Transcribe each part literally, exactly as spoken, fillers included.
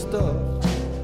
stuff.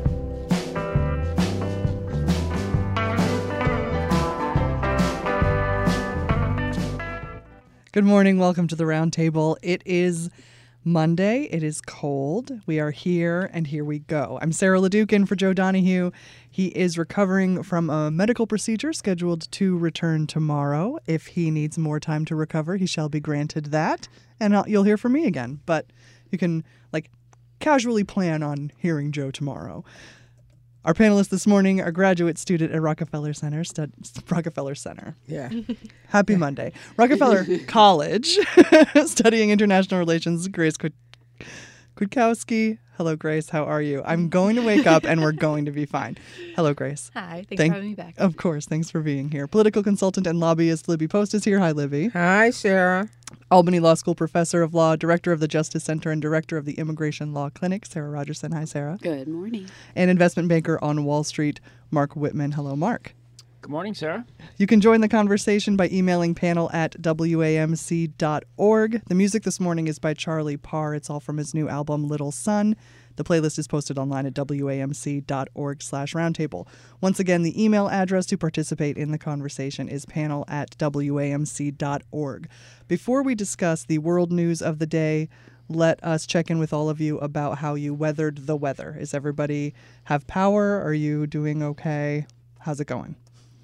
Good morning. Welcome to the Round Table. It is Monday. It is cold. We are here, and here we go. I'm Sarah LeDuc in for Joe Donahue. He is recovering from a medical procedure scheduled to return tomorrow. If he needs more time to recover, he shall be granted that, and I'll, you'll hear from me again. But you can, like, casually plan on hearing Joe tomorrow. Our panelists this morning are graduate student at Rockefeller Center. Stud- Rockefeller Center. Yeah. Happy Monday. Rockefeller College, studying international relations, Grace Kut- Kutkowski. Hello, Grace. How are you? I'm going to wake up and we're going to be fine. Hello, Grace. Hi. Thanks Thank- for having me back. Of course. Thanks for being here. Political consultant and lobbyist Libby Post is here. Hi, Libby. Hi, Sarah. Albany Law School professor of law, director of the Justice Center, and director of the Immigration Law Clinic, Sarah Rogerson. Hi, Sarah. Good morning. And investment banker on Wall Street, Mark Whitman. Hello, Mark. Good morning, Sarah. You can join the conversation by emailing panel at W A M C dot org. The music this morning is by Charlie Parr. It's all from his new album, Little Sun. The playlist is posted online at W A M C dot org slash roundtable. Once again, the email address to participate in the conversation is panel at W A M C dot org. Before we discuss the world news of the day, let us check in with all of you about how you weathered the weather. Is everybody have power? Are you doing okay? How's it going?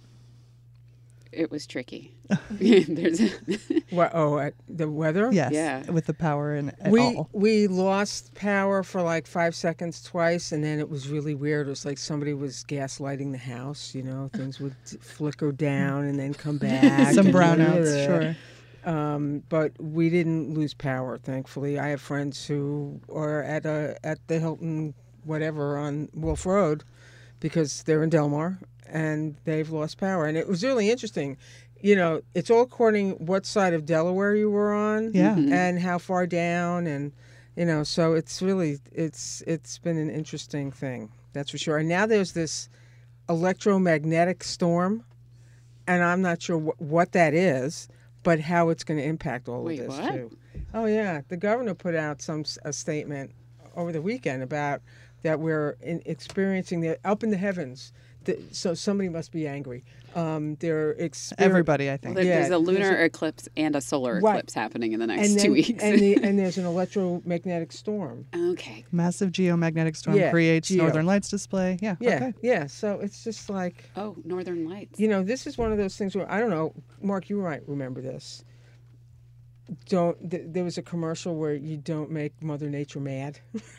It was tricky. There's a What? Oh, uh, the weather? Yes, Yeah. with the power and at We all. we lost power for like five seconds twice, and then it was really weird. It was like somebody was gaslighting the house. You know, things would flicker down and then come back. Some and- brownouts, sure. Um, but we didn't lose power, thankfully. I have friends who are at a at the Hilton, whatever, on Wolf Road, because they're in Delmar, and they've lost power. And it was really interesting. You know, it's all according what side of Delaware you were on, Yeah. Mhm. and how far down, and you know, so it's really it's it's been an interesting thing, that's for sure. And now there's this electromagnetic storm, and I'm not sure wh- what that is, but how it's going to impact all Wait, of this what? too. Oh yeah, the governor put out some s- a statement over the weekend about that we're in, experiencing the up in the heavens. The, so somebody must be angry. Um, they're exper- Everybody, I well, think. there- Yeah, there's a lunar there's a- eclipse and a solar Right. eclipse happening in the next and then, two weeks. and, the, and there's an electromagnetic storm. Okay. Massive geomagnetic storm Yeah, creates geo. northern lights display. Yeah. Yeah, Okay. yeah. So it's just like, Oh, Northern Lights. you know, this is one of those things where I don't know, Mark, you might remember this. Don't th- there was a commercial where you don't make Mother Nature mad.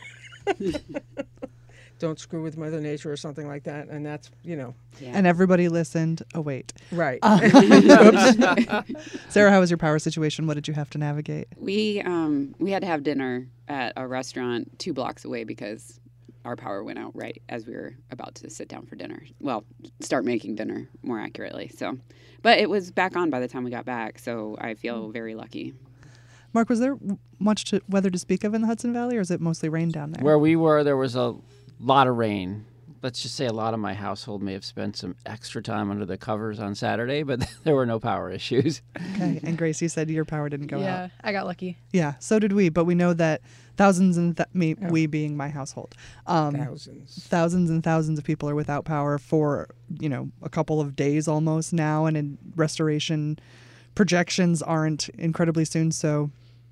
Don't screw with Mother Nature or something like that, and that's you know Yeah. And everybody listened. Oh, wait. right. Sarah, how was your power situation? What did you have to navigate? we um we had to have dinner at a restaurant two blocks away because our power went out right as we were about to sit down for dinner. Well, start making dinner more accurately. So, but it was back on by the time we got back, so I feel very lucky. Mark, was there w- much to, weather to speak of in the Hudson Valley, or is it mostly rain down there? Where we were, there was a lot of rain. Let's just say a lot of my household may have spent some extra time under the covers on Saturday, but there were no power issues. Okay. And Grace, you said your power didn't go yeah, out. I got lucky. Yeah, so did we. But we know that thousands and th- me, Oh. we being my household, um, Thousands. thousands and thousands of people are without power for you know a couple of days almost now, and in restoration projections aren't incredibly soon. So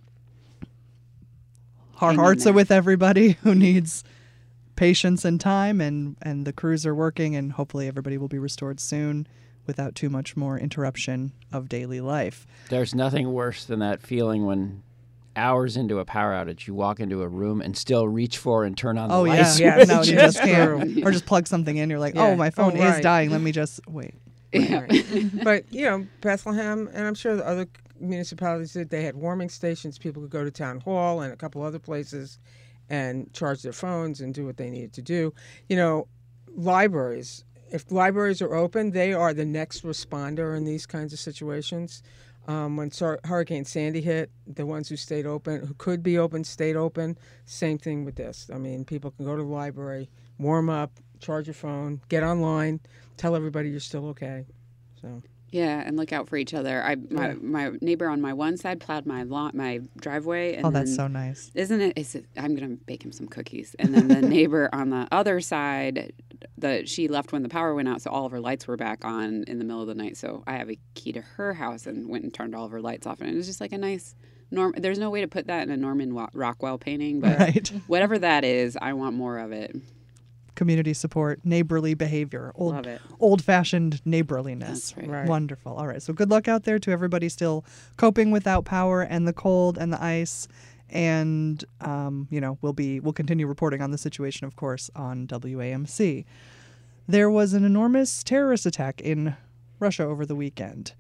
our Hang in hearts are there. with everybody who needs patience and time, and and the crews are working, and hopefully everybody will be restored soon without too much more interruption of daily life. There's nothing worse than that feeling when hours into a power outage, you walk into a room and still reach for and turn on the Oh yeah, lights. Yes, no, you yes, just can't, true. or just plug something in. You're like, Yeah. oh, my phone Oh, is right. dying. Let me just wait. Yeah. Right. But you know, Bethlehem, and I'm sure the other municipalities did. They had warming stations. People could go to town hall and a couple other places, and charge their phones and do what they needed to do. You know, libraries. If libraries are open, they are the next responder in these kinds of situations. Um, when Sar- Hurricane Sandy hit, the ones who stayed open, who could be open, stayed open. Same thing with this. I mean, people can go to the library, warm up, charge your phone, get online, tell everybody you're still okay. So Yeah, and look out for each other. I my, Yeah. my neighbor on my one side plowed my lawn, my driveway. And Oh, that's then, so nice. Isn't it? Is it? I'm gonna bake him some cookies. And then the neighbor on the other side, the she left when the power went out, so all of her lights were back on in the middle of the night. So I have a key to her house and went and turned all of her lights off, and it was just like a nice. Norm. There's no way to put that in a Norman Wa- Rockwell painting, but Right. whatever that is, I want more of it. Community support, neighborly behavior, old, Love it. old-fashioned neighborliness. That's right. Right. Wonderful. All right. So good luck out there to everybody still coping without power and the cold and the ice. And um, you know, we'll be we'll continue reporting on the situation, of course, on W A M C. There was an enormous terrorist attack in Russia over the weekend.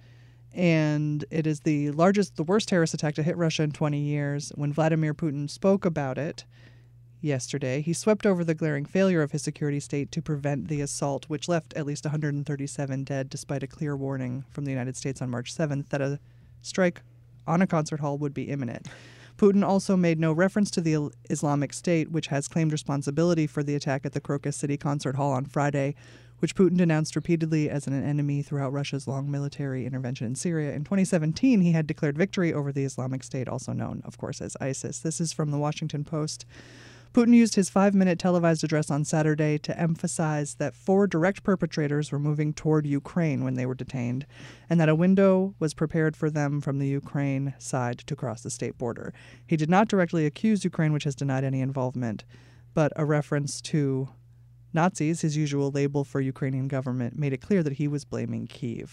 And it is the largest, the worst terrorist attack to hit Russia in twenty years. When Vladimir Putin spoke about it yesterday, he swept over the glaring failure of his security state to prevent the assault, which left at least one hundred thirty-seven dead, despite a clear warning from the United States on March seventh that a strike on a concert hall would be imminent. Putin also made no reference to the Islamic State, which has claimed responsibility for the attack at the Crocus City Concert Hall on Friday, which Putin denounced repeatedly as an enemy throughout Russia's long military intervention in Syria. In twenty seventeen, he had declared victory over the Islamic State, also known, of course, as ISIS. This is from the Washington Post. Putin used his five-minute televised address on Saturday to emphasize that four direct perpetrators were moving toward Ukraine when they were detained, and that a window was prepared for them from the Ukraine side to cross the state border. He did not directly accuse Ukraine, which has denied any involvement, but a reference to Nazis, his usual label for Ukrainian government, made it clear that he was blaming Kyiv.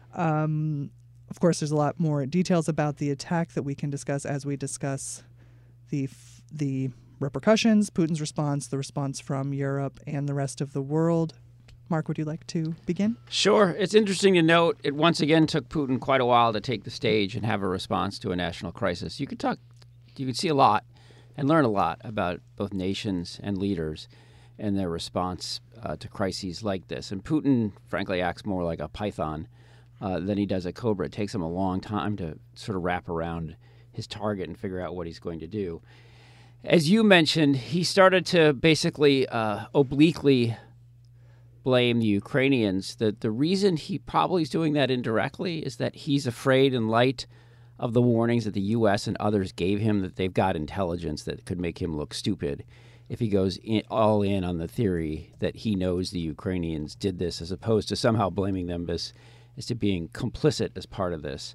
Um, of course, there's a lot more details about the attack that we can discuss as we discuss the f- the repercussions, Putin's response, the response from Europe and the rest of the world. Mark, would you like to begin? Sure. It's interesting to note it once again took Putin quite a while to take the stage and have a response to a national crisis. You could talk, you could see a lot and learn a lot about both nations and leaders and their response uh, to crises like this. And Putin, frankly, acts more like a python uh, than he does a cobra. It takes him a long time to sort of wrap around his target and figure out what he's going to do. As you mentioned, he started to basically uh, obliquely blame the Ukrainians. The, the reason he probably is doing that indirectly is that he's afraid, in light of the warnings that the U S and others gave him, that they've got intelligence that could make him look stupid if he goes in, all in on the theory that he knows the Ukrainians did this, as opposed to somehow blaming them as, as to being complicit as part of this.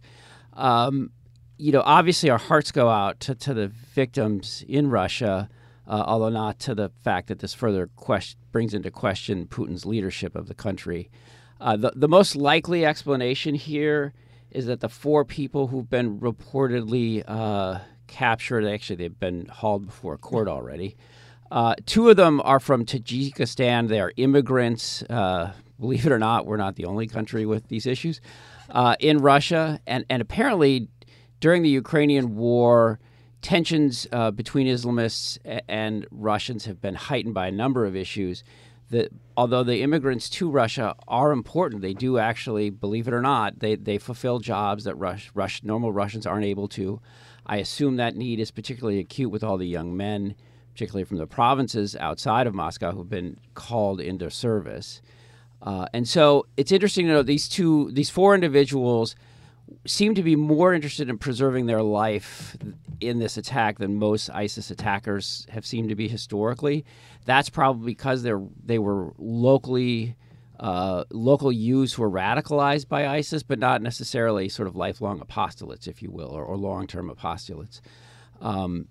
Um, You know, obviously our hearts go out to, to the victims in Russia, uh, although not to the fact that this further question, brings into question Putin's leadership of the country. Uh, the, the most likely explanation here is that the four people who've been reportedly uh, captured, actually they've been hauled before court already, uh, two of them are from Tajikistan. They are immigrants. Uh, believe it or not, we're not the only country with these issues uh, in Russia. And, and apparently, during the Ukrainian war, tensions uh, between Islamists and Russians have been heightened by a number of issues. That although the immigrants to Russia are important, they do actually, believe it or not, they, they fulfill jobs that Rush, Rush, normal Russians aren't able to. I assume that need is particularly acute with all the young men, particularly from the provinces outside of Moscow, who've been called into service. Uh, and so it's interesting to know these two, these four individuals seem to be more interested in preserving their life in this attack than most ISIS attackers have seemed to be historically. That's probably because they're they were locally uh, local youths who were radicalized by ISIS, but not necessarily sort of lifelong apostolates, if you will, or, or long-term apostolates. Um,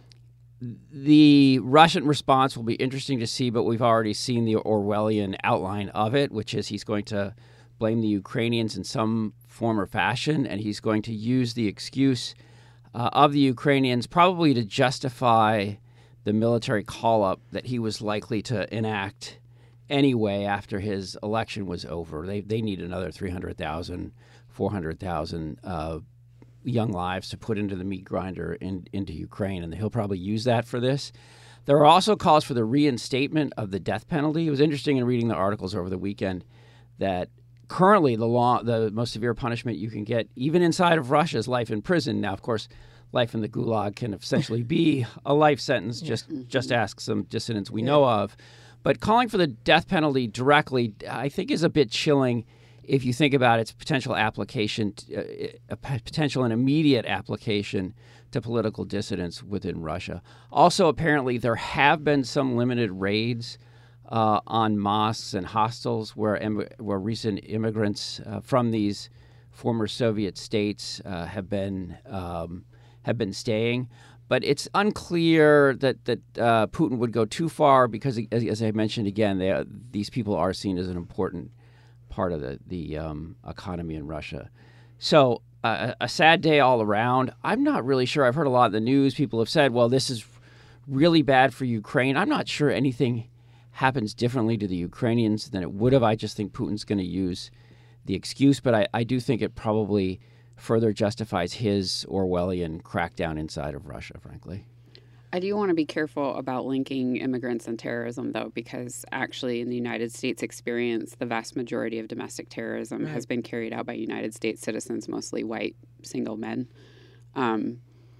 the Russian response will be interesting to see, but we've already seen the Orwellian outline of it, which is he's going to blame the Ukrainians in some form or fashion, and he's going to use the excuse uh, of the Ukrainians probably to justify the military call-up that he was likely to enact anyway after his election was over. They they need another three hundred thousand, four hundred thousand uh, young lives to put into the meat grinder in, into Ukraine, and he'll probably use that for this. There are also calls for the reinstatement of the death penalty. It was interesting in reading the articles over the weekend that currently the law, the most severe punishment you can get, even inside of Russia, is life in prison. Now, of course, life in the Gulag can essentially be a life sentence. Just just ask some dissidents we know of. But calling for the death penalty directly, I think, is a bit chilling if you think about its potential application, t- uh, a p- potential and immediate application to political dissidents within Russia. Also, apparently, there have been some limited raids uh, on mosques and hostels where Im- where recent immigrants uh, from these former Soviet states uh, have been um, have been staying. But it's unclear that that uh, Putin would go too far because, as, as I mentioned again, they, uh, these people are seen as an important part of the the um, economy in Russia. So uh, a sad day all around. I'm not really sure. I've heard a lot in the news. People have said, "Well, this is really bad for Ukraine." I'm not sure anything happens differently to the Ukrainians than it would have. I just think Putin's going to use the excuse, but I, I do think it probably further justifies his Orwellian crackdown inside of Russia, frankly. I do want to be careful about linking immigrants and terrorism, though, because actually in the United States experience, the vast majority of domestic terrorism Right. has been carried out by United States citizens, mostly white single men. Um,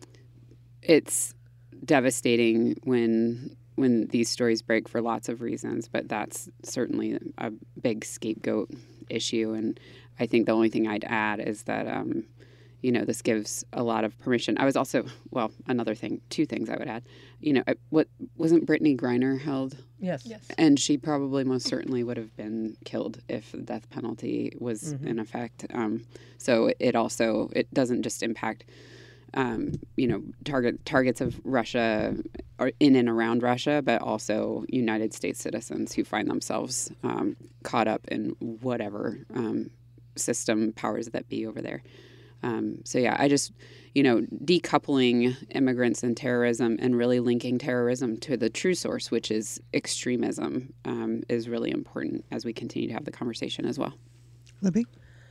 it's devastating when when these stories break for lots of reasons, but that's certainly a big scapegoat issue. And I think the only thing I'd add is that, um, you know, this gives a lot of permission. I was also, well, another thing, two things I would add. You know, I- what wasn't Brittany Griner held? Yes. Yes. And she probably most certainly would have been killed if the death penalty was Mhm. in effect. Um, so it also, it doesn't just impact, um, you know, target targets of Russia or in and around Russia, but also United States citizens who find themselves um, caught up in whatever um, system powers that be over there. Um, so yeah, I just, you know, decoupling immigrants and terrorism and really linking terrorism to the true source, which is extremism, um, is really important as we continue to have the conversation as well. Libby?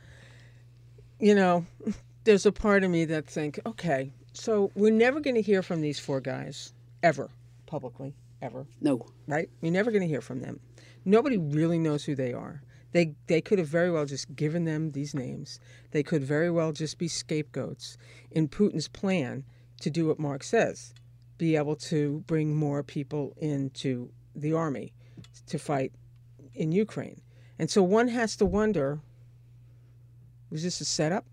You know, there's a part of me that think, okay, so we're never going to hear from these four guys ever, publicly, ever, No. right? We're never going to hear from them. Nobody really knows who they are. They they could have very well just given them these names. They could very well just be scapegoats in Putin's plan to do what Mark says, be able to bring more people into the army to fight in Ukraine. And so one has to wonder, was this a setup?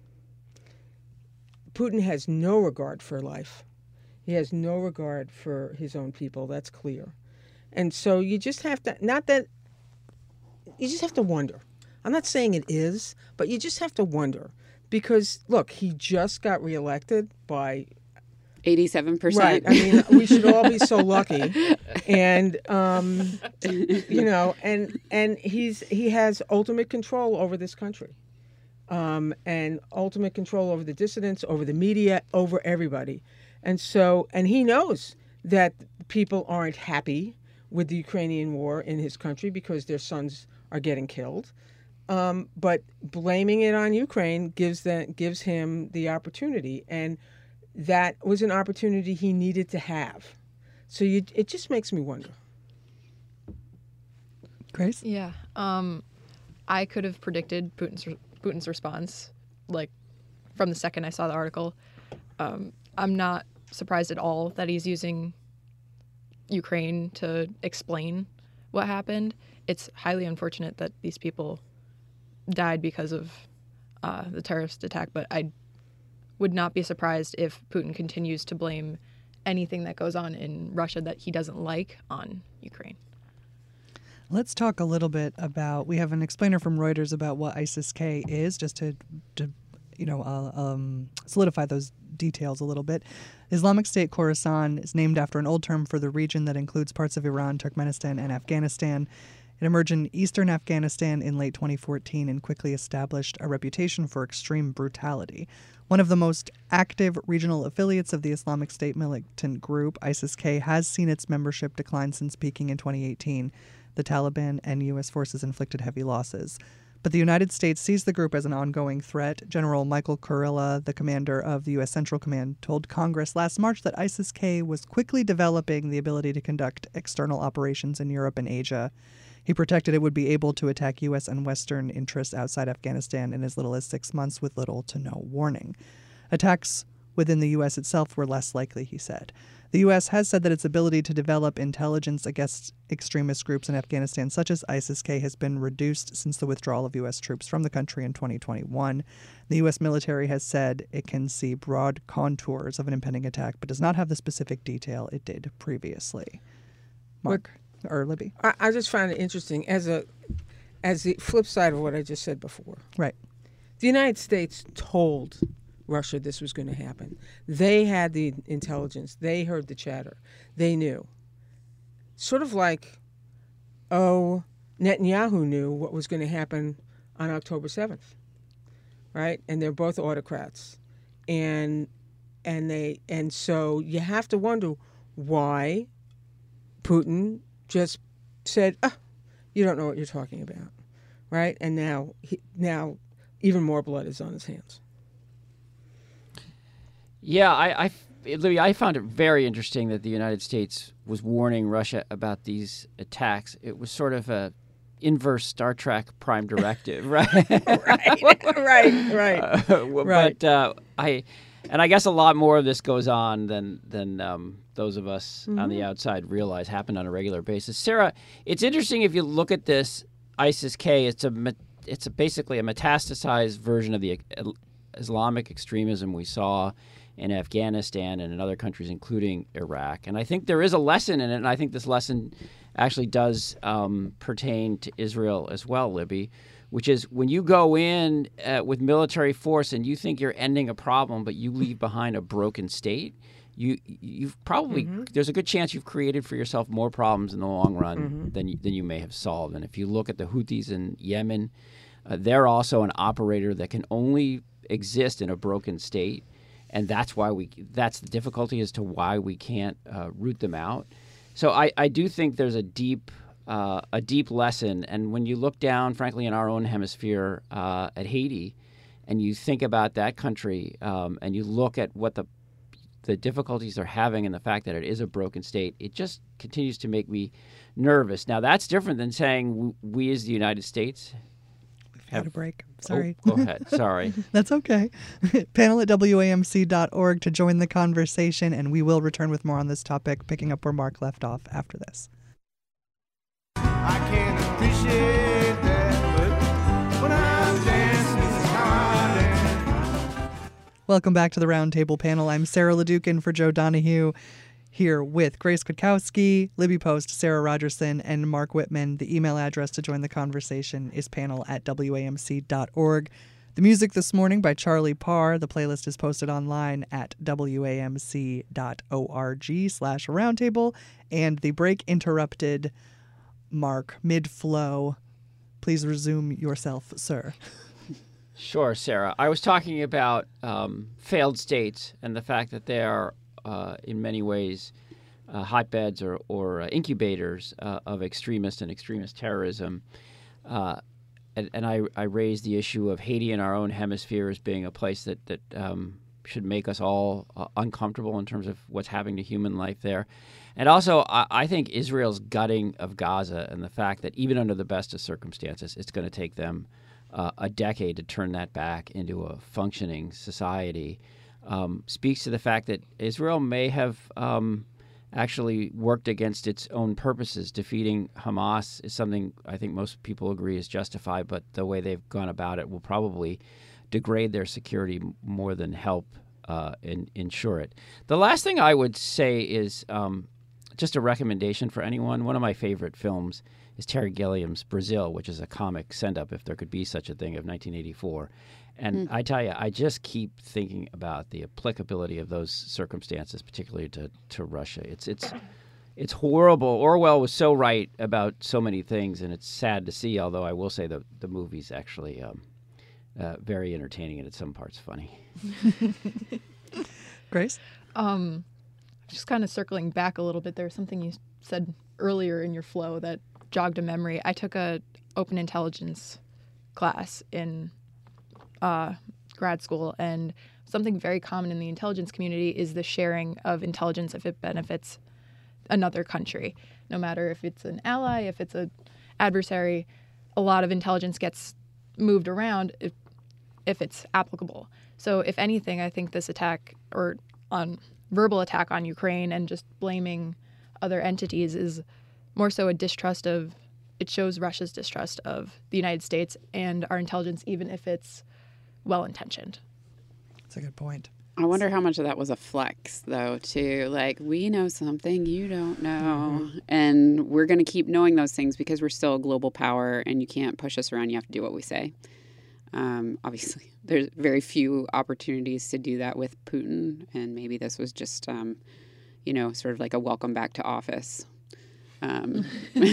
Putin has no regard for life. He has no regard for his own people. That's clear. And so you just have to, not that, you just have to wonder. I'm not saying it is, but you just have to wonder. Because, look, he just got reelected by, eighty-seven percent. right, I mean, we should all be so lucky. And, um, you know, and and he's he has ultimate control over this country. Um, and ultimate control over the dissidents, over the media, over everybody. And so, and he knows that people aren't happy with the Ukrainian war in his country because their sons are getting killed. Um, but blaming it on Ukraine gives that gives him the opportunity, and that was an opportunity he needed to have. So you, it just makes me wonder. Grace? Yeah. Um, I could have predicted Putin's Putin's response, like, from the second I saw the article. Um, I'm not surprised at all that he's using Ukraine to explain what happened. It's highly unfortunate that these people died because of uh, the terrorist attack, but I would not be surprised if Putin continues to blame anything that goes on in Russia that he doesn't like on Ukraine. Let's talk a little bit about, we have an explainer from Reuters about what ISIS-K is, just to, to you know, uh, um, solidify those details a little bit. Islamic State Khorasan is named after an old term for the region that includes parts of Iran, Turkmenistan, and Afghanistan. It emerged in eastern Afghanistan in late twenty fourteen and quickly established a reputation for extreme brutality. One of the most active regional affiliates of the Islamic State militant group, ISIS-K, has seen its membership decline since peaking in twenty eighteen. The Taliban and U S forces inflicted heavy losses. But the United States sees the group as an ongoing threat. General Michael Kurilla, the commander of the U S Central Command, told Congress last March that ISIS-K was quickly developing the ability to conduct external operations in Europe and Asia. He protected it would be able to attack U S and Western interests outside Afghanistan in as little as six months with little to no warning. Attacks within the U S itself were less likely, he said. The U S has said that its ability to develop intelligence against extremist groups in Afghanistan, such as ISIS-K, has been reduced since the withdrawal of U S troops from the country in twenty twenty-one. The U S military has said it can see broad contours of an impending attack, but does not have the specific detail it did previously. Mark, or Libby. I, I just find it interesting as a as the flip side of what I just said before. Right. The United States told Russia this was going to happen. They had the intelligence. They heard the chatter. They knew. Sort of like, oh, Netanyahu knew what was going to happen on October seventh, right? And they're both autocrats. And and they and so you have to wonder why Putin just said, oh, you don't know what you're talking about, right? And now he, now even more blood is on his hands. Yeah, I, I, Libby, I found it very interesting that the United States was warning Russia about these attacks. It was sort of a inverse Star Trek Prime Directive, right? right, right, right, uh, right. But uh, I, and I guess a lot more of this goes on than than um, those of us mm-hmm. on the outside realize happened on a regular basis. Sarah, it's interesting if you look at this ISIS-K. It's a it's a basically a metastasized version of the Islamic extremism we saw in Afghanistan and in other countries, including Iraq. And I think there is a lesson in it, and I think this lesson actually does um, pertain to Israel as well, Libby, which is when you go in uh, with military force and you think you're ending a problem, but you leave behind a broken state, you, you've probably, mm-hmm. there's a good chance you've created for yourself more problems in the long run mm-hmm. than, you, than you may have solved. And if you look at the Houthis in Yemen, uh, they're also an operator that can only exist in a broken state. And that's why we, that's the difficulty as to why we can't uh, root them out. So I, I do think there's a deep, uh, a deep lesson. And when you look down, frankly, in our own hemisphere uh, at Haiti, and you think about that country, um, and you look at what the, the difficulties they're having and the fact that it is a broken state, it just continues to make me nervous. Now, that's different than saying we as the United States Had a break. Sorry. Oh, go ahead. Sorry. That's okay. Panel at W A M C dot org to join the conversation, and we will return with more on this topic, picking up where Mark left off after this. I can appreciate that, but when I'm dancing, this is how I dance. Welcome back to the Roundtable Panel. I'm Sarah LeDuc in for Joe Donahue, here with Grace Kwiatkowski, Libby Post, Sarah Rogerson, and Mark Whitman. The email address to join the conversation is panel at W A M C dot org. The music this morning by Charlie Parr. The playlist is posted online at W A M C dot org slash roundtable. And the break interrupted Mark mid-flow. Please resume yourself, sir. Sure, Sarah. I was talking about um, failed states and the fact that they are Uh, in many ways, uh, hotbeds or, or uh, incubators uh, of extremist and extremist terrorism. Uh, and and I, I raised the issue of Haiti in our own hemisphere as being a place that, that um, should make us all uh, uncomfortable in terms of what's happening to human life there. And also, I, I think Israel's gutting of Gaza and the fact that even under the best of circumstances, it's going to take them uh, a decade to turn that back into a functioning society. Um, speaks to the fact that Israel may have um, actually worked against its own purposes. Defeating Hamas is something I think most people agree is justified, but the way they've gone about it will probably degrade their security more than help uh, in, ensure it. The last thing I would say is um, just a recommendation for anyone. One of my favorite films is Terry Gilliam's Brazil, which is a comic send-up, if there could be such a thing, of nineteen eighty-four. And mm. I tell you, I just keep thinking about the applicability of those circumstances, particularly to, to Russia. It's it's it's horrible. Orwell was so right about so many things, and it's sad to see, although I will say the, the movie's actually um, uh, very entertaining and at some parts funny. Grace? Um, just kind of circling back a little bit, there was something you said earlier in your flow that jogged a memory. I took a open intelligence class in Uh, grad school, and something very common in the intelligence community is the sharing of intelligence if it benefits another country. No matter if it's an ally, if it's an adversary, a lot of intelligence gets moved around if, if it's applicable. So if anything, I think this attack or on verbal attack on Ukraine and just blaming other entities is more so a distrust of, it shows Russia's distrust of the United States and our intelligence, even if it's well-intentioned. That's a good point. I wonder how much of that was a flex, though, too. Like, we know something you don't know. Mm-hmm. And we're going to keep knowing those things because we're still a global power and you can't push us around. You have to do what we say. Um, obviously, there's very few opportunities to do that with Putin. And maybe this was just, um, you know, sort of like a welcome back to office. Um,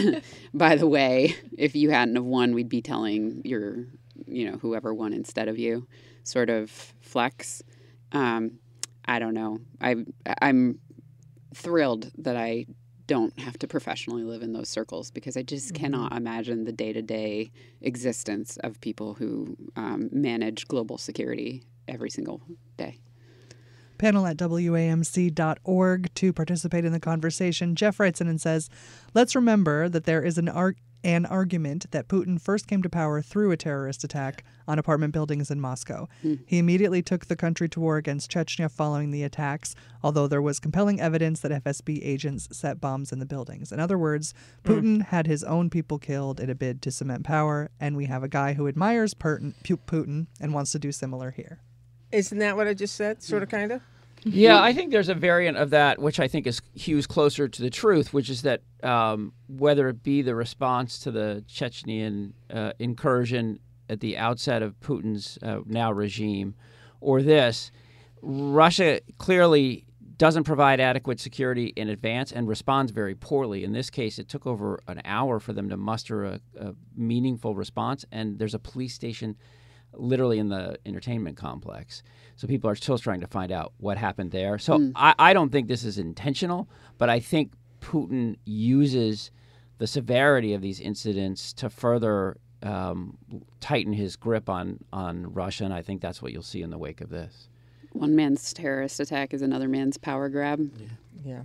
by the way, if you hadn't have won, we'd be telling your, you know, whoever won instead of you sort of flex. Um, I don't know. I, I'm thrilled that I don't have to professionally live in those circles because I just mm-hmm. cannot imagine the day-to-day existence of people who um, manage global security every single day. Panel at W A M C dot org to participate in the conversation. Jeff writes in and says, let's remember that there is an ar- an argument that Putin first came to power through a terrorist attack on apartment buildings in Moscow. Mm. He immediately took the country to war against Chechnya following the attacks, although there was compelling evidence that F S B agents set bombs in the buildings. In other words, Putin mm. had his own people killed in a bid to cement power, and we have a guy who admires Putin, Putin and wants to do similar here. Isn't that what I just said, sort of, kind of? Yeah, I think there's a variant of that, which I think is hews closer to the truth, which is that um, whether it be the response to the Chechnyan uh, incursion at the outset of Putin's uh, now regime, or this, Russia clearly doesn't provide adequate security in advance and responds very poorly. In this case, it took over an hour for them to muster a, a meaningful response, and there's a police station literally in the entertainment complex. So people are still trying to find out what happened there. So mm. I, I don't think this is intentional, but I think Putin uses the severity of these incidents to further um, tighten his grip on, on Russia, and I think that's what you'll see in the wake of this. One man's terrorist attack is another man's power grab. Yeah. yeah.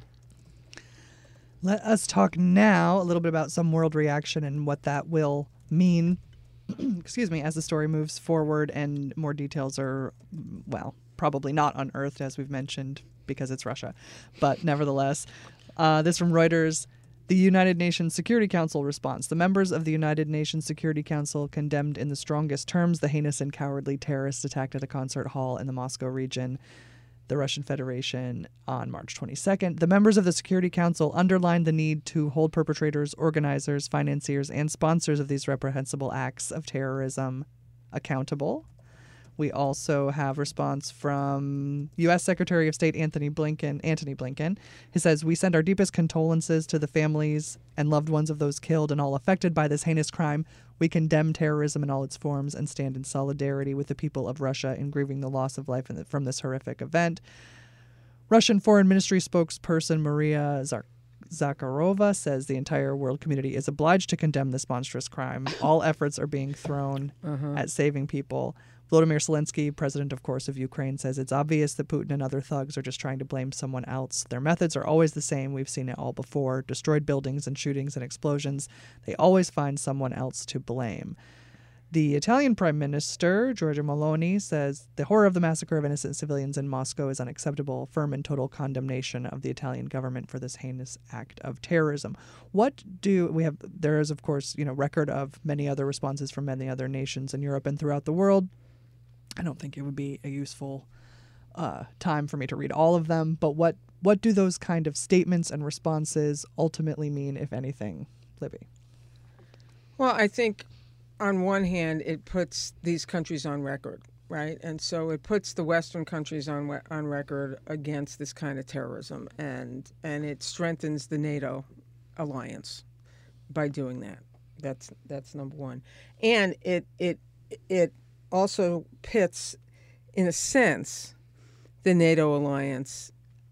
Let us talk now a little bit about some world reaction and what that will mean excuse me, as the story moves forward and more details are, well, probably not unearthed, as we've mentioned, because it's Russia. But nevertheless, uh, this from Reuters, the United Nations Security Council response. The members of the United Nations Security Council condemned in the strongest terms the heinous and cowardly terrorist attack at a concert hall in the Moscow region, the Russian Federation, on March twenty-second. The members of the Security Council underlined the need to hold perpetrators, organizers, financiers, and sponsors of these reprehensible acts of terrorism accountable. We also have response from U S Secretary of State Anthony Blinken. Antony Blinken. He says, "We send our deepest condolences to the families and loved ones of those killed and all affected by this heinous crime. We condemn terrorism in all its forms and stand in solidarity with the people of Russia in grieving the loss of life in the, from this horrific event." Russian Foreign Ministry spokesperson Maria Zar- Zakharova says the entire world community is obliged to condemn this monstrous crime. All efforts are being thrown uh-huh. at saving people. Volodymyr Zelensky, president, of course, of Ukraine, says it's obvious that Putin and other thugs are just trying to blame someone else. Their methods are always the same. We've seen it all before. Destroyed buildings and shootings and explosions. They always find someone else to blame. The Italian Prime Minister, Giorgia Meloni, says the horror of the massacre of innocent civilians in Moscow is unacceptable. Firm and total condemnation of the Italian government for this heinous act of terrorism. What do we have? There is, of course, you know, record of many other responses from many other nations in Europe and throughout the world. I don't think it would be a useful uh, time for me to read all of them, but what, what do those kind of statements and responses ultimately mean, if anything, Libby? Well, I think on one hand, it puts these countries on record, right? And so it puts the Western countries on on record against this kind of terrorism, and and it strengthens the NATO alliance by doing that. That's that's number one, and it it it. also pits, in a sense, the NATO alliance,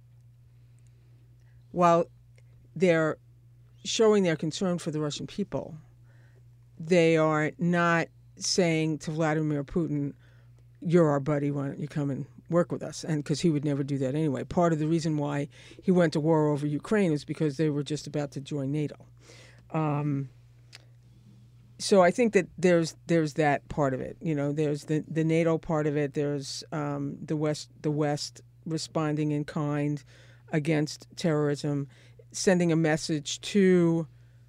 while they're showing their concern for the Russian people, they are not saying to Vladimir Putin, "You're our buddy, why don't you come and work with us?" And because he would never do that anyway. Part of the reason why he went to war over Ukraine is because they were just about to join NATO. Um, So I think that there's there's that part of it. You know, there's the, the NATO part of it. There's um, the West the West responding in kind against terrorism, sending a message to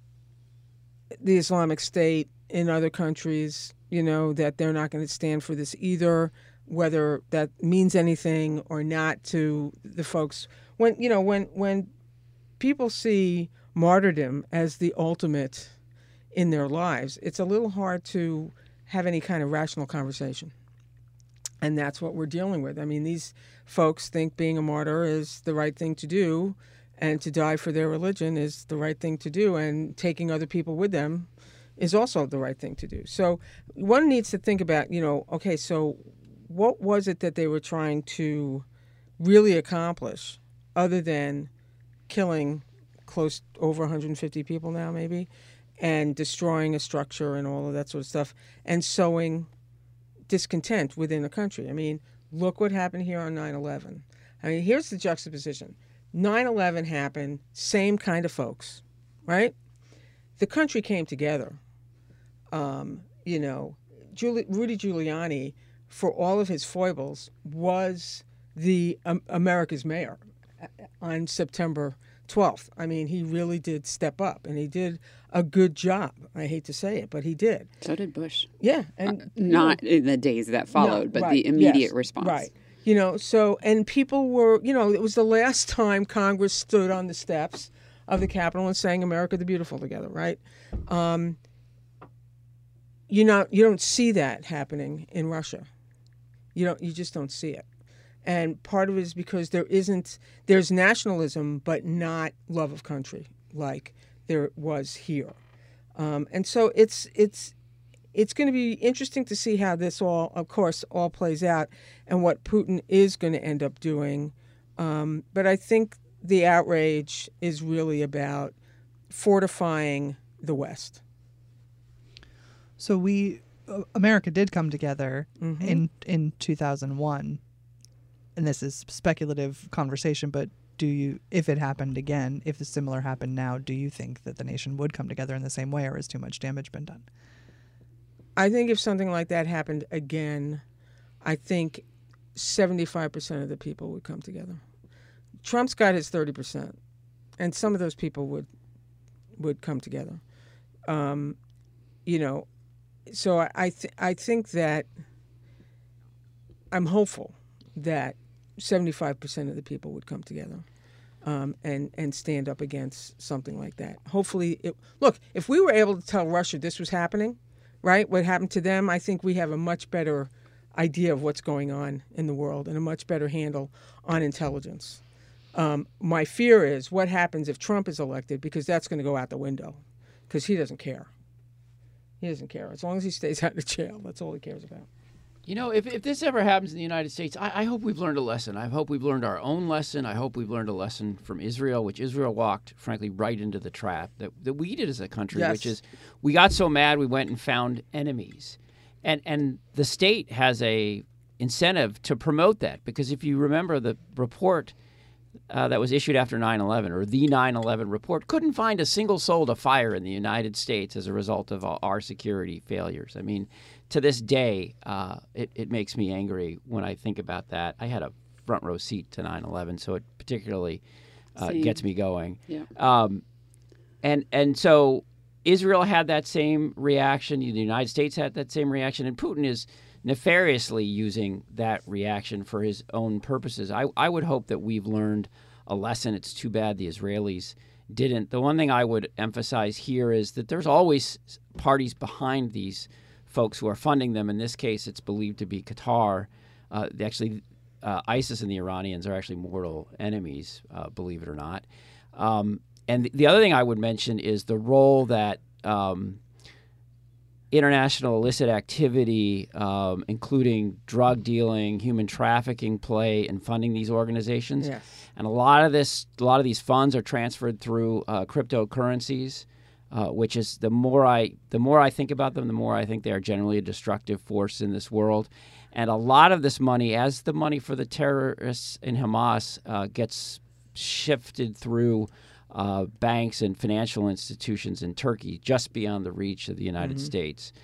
the Islamic State in other countries, you know, that they're not going to stand for this either, whether that means anything or not to the folks. When, you know, when, when people see martyrdom as the ultimate in their lives, it's a little hard to have any kind of rational conversation. And that's what we're dealing with. I mean, these folks think being a martyr is the right thing to do, and to die for their religion is the right thing to do, and taking other people with them is also the right thing to do. So one needs to think about, you know, okay, so what was it that they were trying to really accomplish other than killing close over one hundred fifty people now, maybe, and destroying a structure and all of that sort of stuff, and sowing discontent within the country. I mean, look what happened here on nine eleven. I mean, here's the juxtaposition. nine eleven happened, same kind of folks, right? The country came together. Um, you know, Giul- Rudy Giuliani, for all of his foibles, was the um, America's mayor on September twelfth. I mean, he really did step up, and he did a good job. I hate to say it, but he did. So did Bush. Yeah. and Uh, not you know, in the days that followed, no, but right, the immediate yes, response. Right. You know, so, and people were, you know, it was the last time Congress stood on the steps of the Capitol and sang America the Beautiful together, right? Um, you know, you don't see that happening in Russia. You don't, you just don't see it. And part of it is because there isn't, there's nationalism, but not love of country like there was here. Um, and so it's, it's, it's going to be interesting to see how this all, of course, all plays out and what Putin is going to end up doing. Um, but I think the outrage is really about fortifying the West. So we, uh, America did come together Mhm. in in two thousand one, and this is speculative conversation, but do you, if it happened again, if the similar happened now, do you think that the nation would come together in the same way, or has too much damage been done? I think if something like that happened again, I think seventy-five percent of the people would come together. Trump's got his thirty percent, and some of those people would would come together. Um, you know, so I I, th- I think that I'm hopeful that seventy-five percent of the people would come together um, and and stand up against something like that. Hopefully, it, look, if we were able to tell Russia this was happening, right, what happened to them, I think we have a much better idea of what's going on in the world and a much better handle on intelligence. Um, my fear is what happens if Trump is elected, because that's going to go out the window, because he doesn't care. He doesn't care. As long as he stays out of jail, that's all he cares about. You know, if, if this ever happens in the United States, I, I hope we've learned a lesson. I hope we've learned our own lesson. I hope we've learned a lesson from Israel, which Israel walked, frankly, right into the trap that, that we did as a country, Yes. which is we got so mad we went and found enemies. And and the state has a incentive to promote that, because if you remember the report uh, that was issued after nine eleven, or the nine eleven report, couldn't find a single soul to fire in the United States as a result of all our security failures. I mean, to this day, uh, it, it makes me angry when I think about that. I had a front row seat to nine eleven, so it particularly uh, Same. gets me going. Yeah. Um, and and so Israel had that same reaction. The United States had that same reaction, and Putin is nefariously using that reaction for his own purposes. I, I would hope that we've learned a lesson. It's too bad the Israelis didn't. The one thing I would emphasize here is that there's always parties behind these folks who are funding them. In this case, it's believed to be Qatar. Uh, they actually, uh, ISIS and the Iranians are actually mortal enemies, uh, believe it or not. Um, and the, the other thing I would mention is the role that um, international illicit activity, um, including drug dealing, human trafficking, play in funding these organizations. Yes. And a lot of this, a lot of these funds are transferred through uh, cryptocurrencies. Uh, which is the more I the more I think about them, the more I think they are generally a destructive force in this world. And a lot of this money, as the money for the terrorists in Hamas uh, gets shifted through uh, banks and financial institutions in Turkey, just beyond the reach of the United Mm-hmm. States.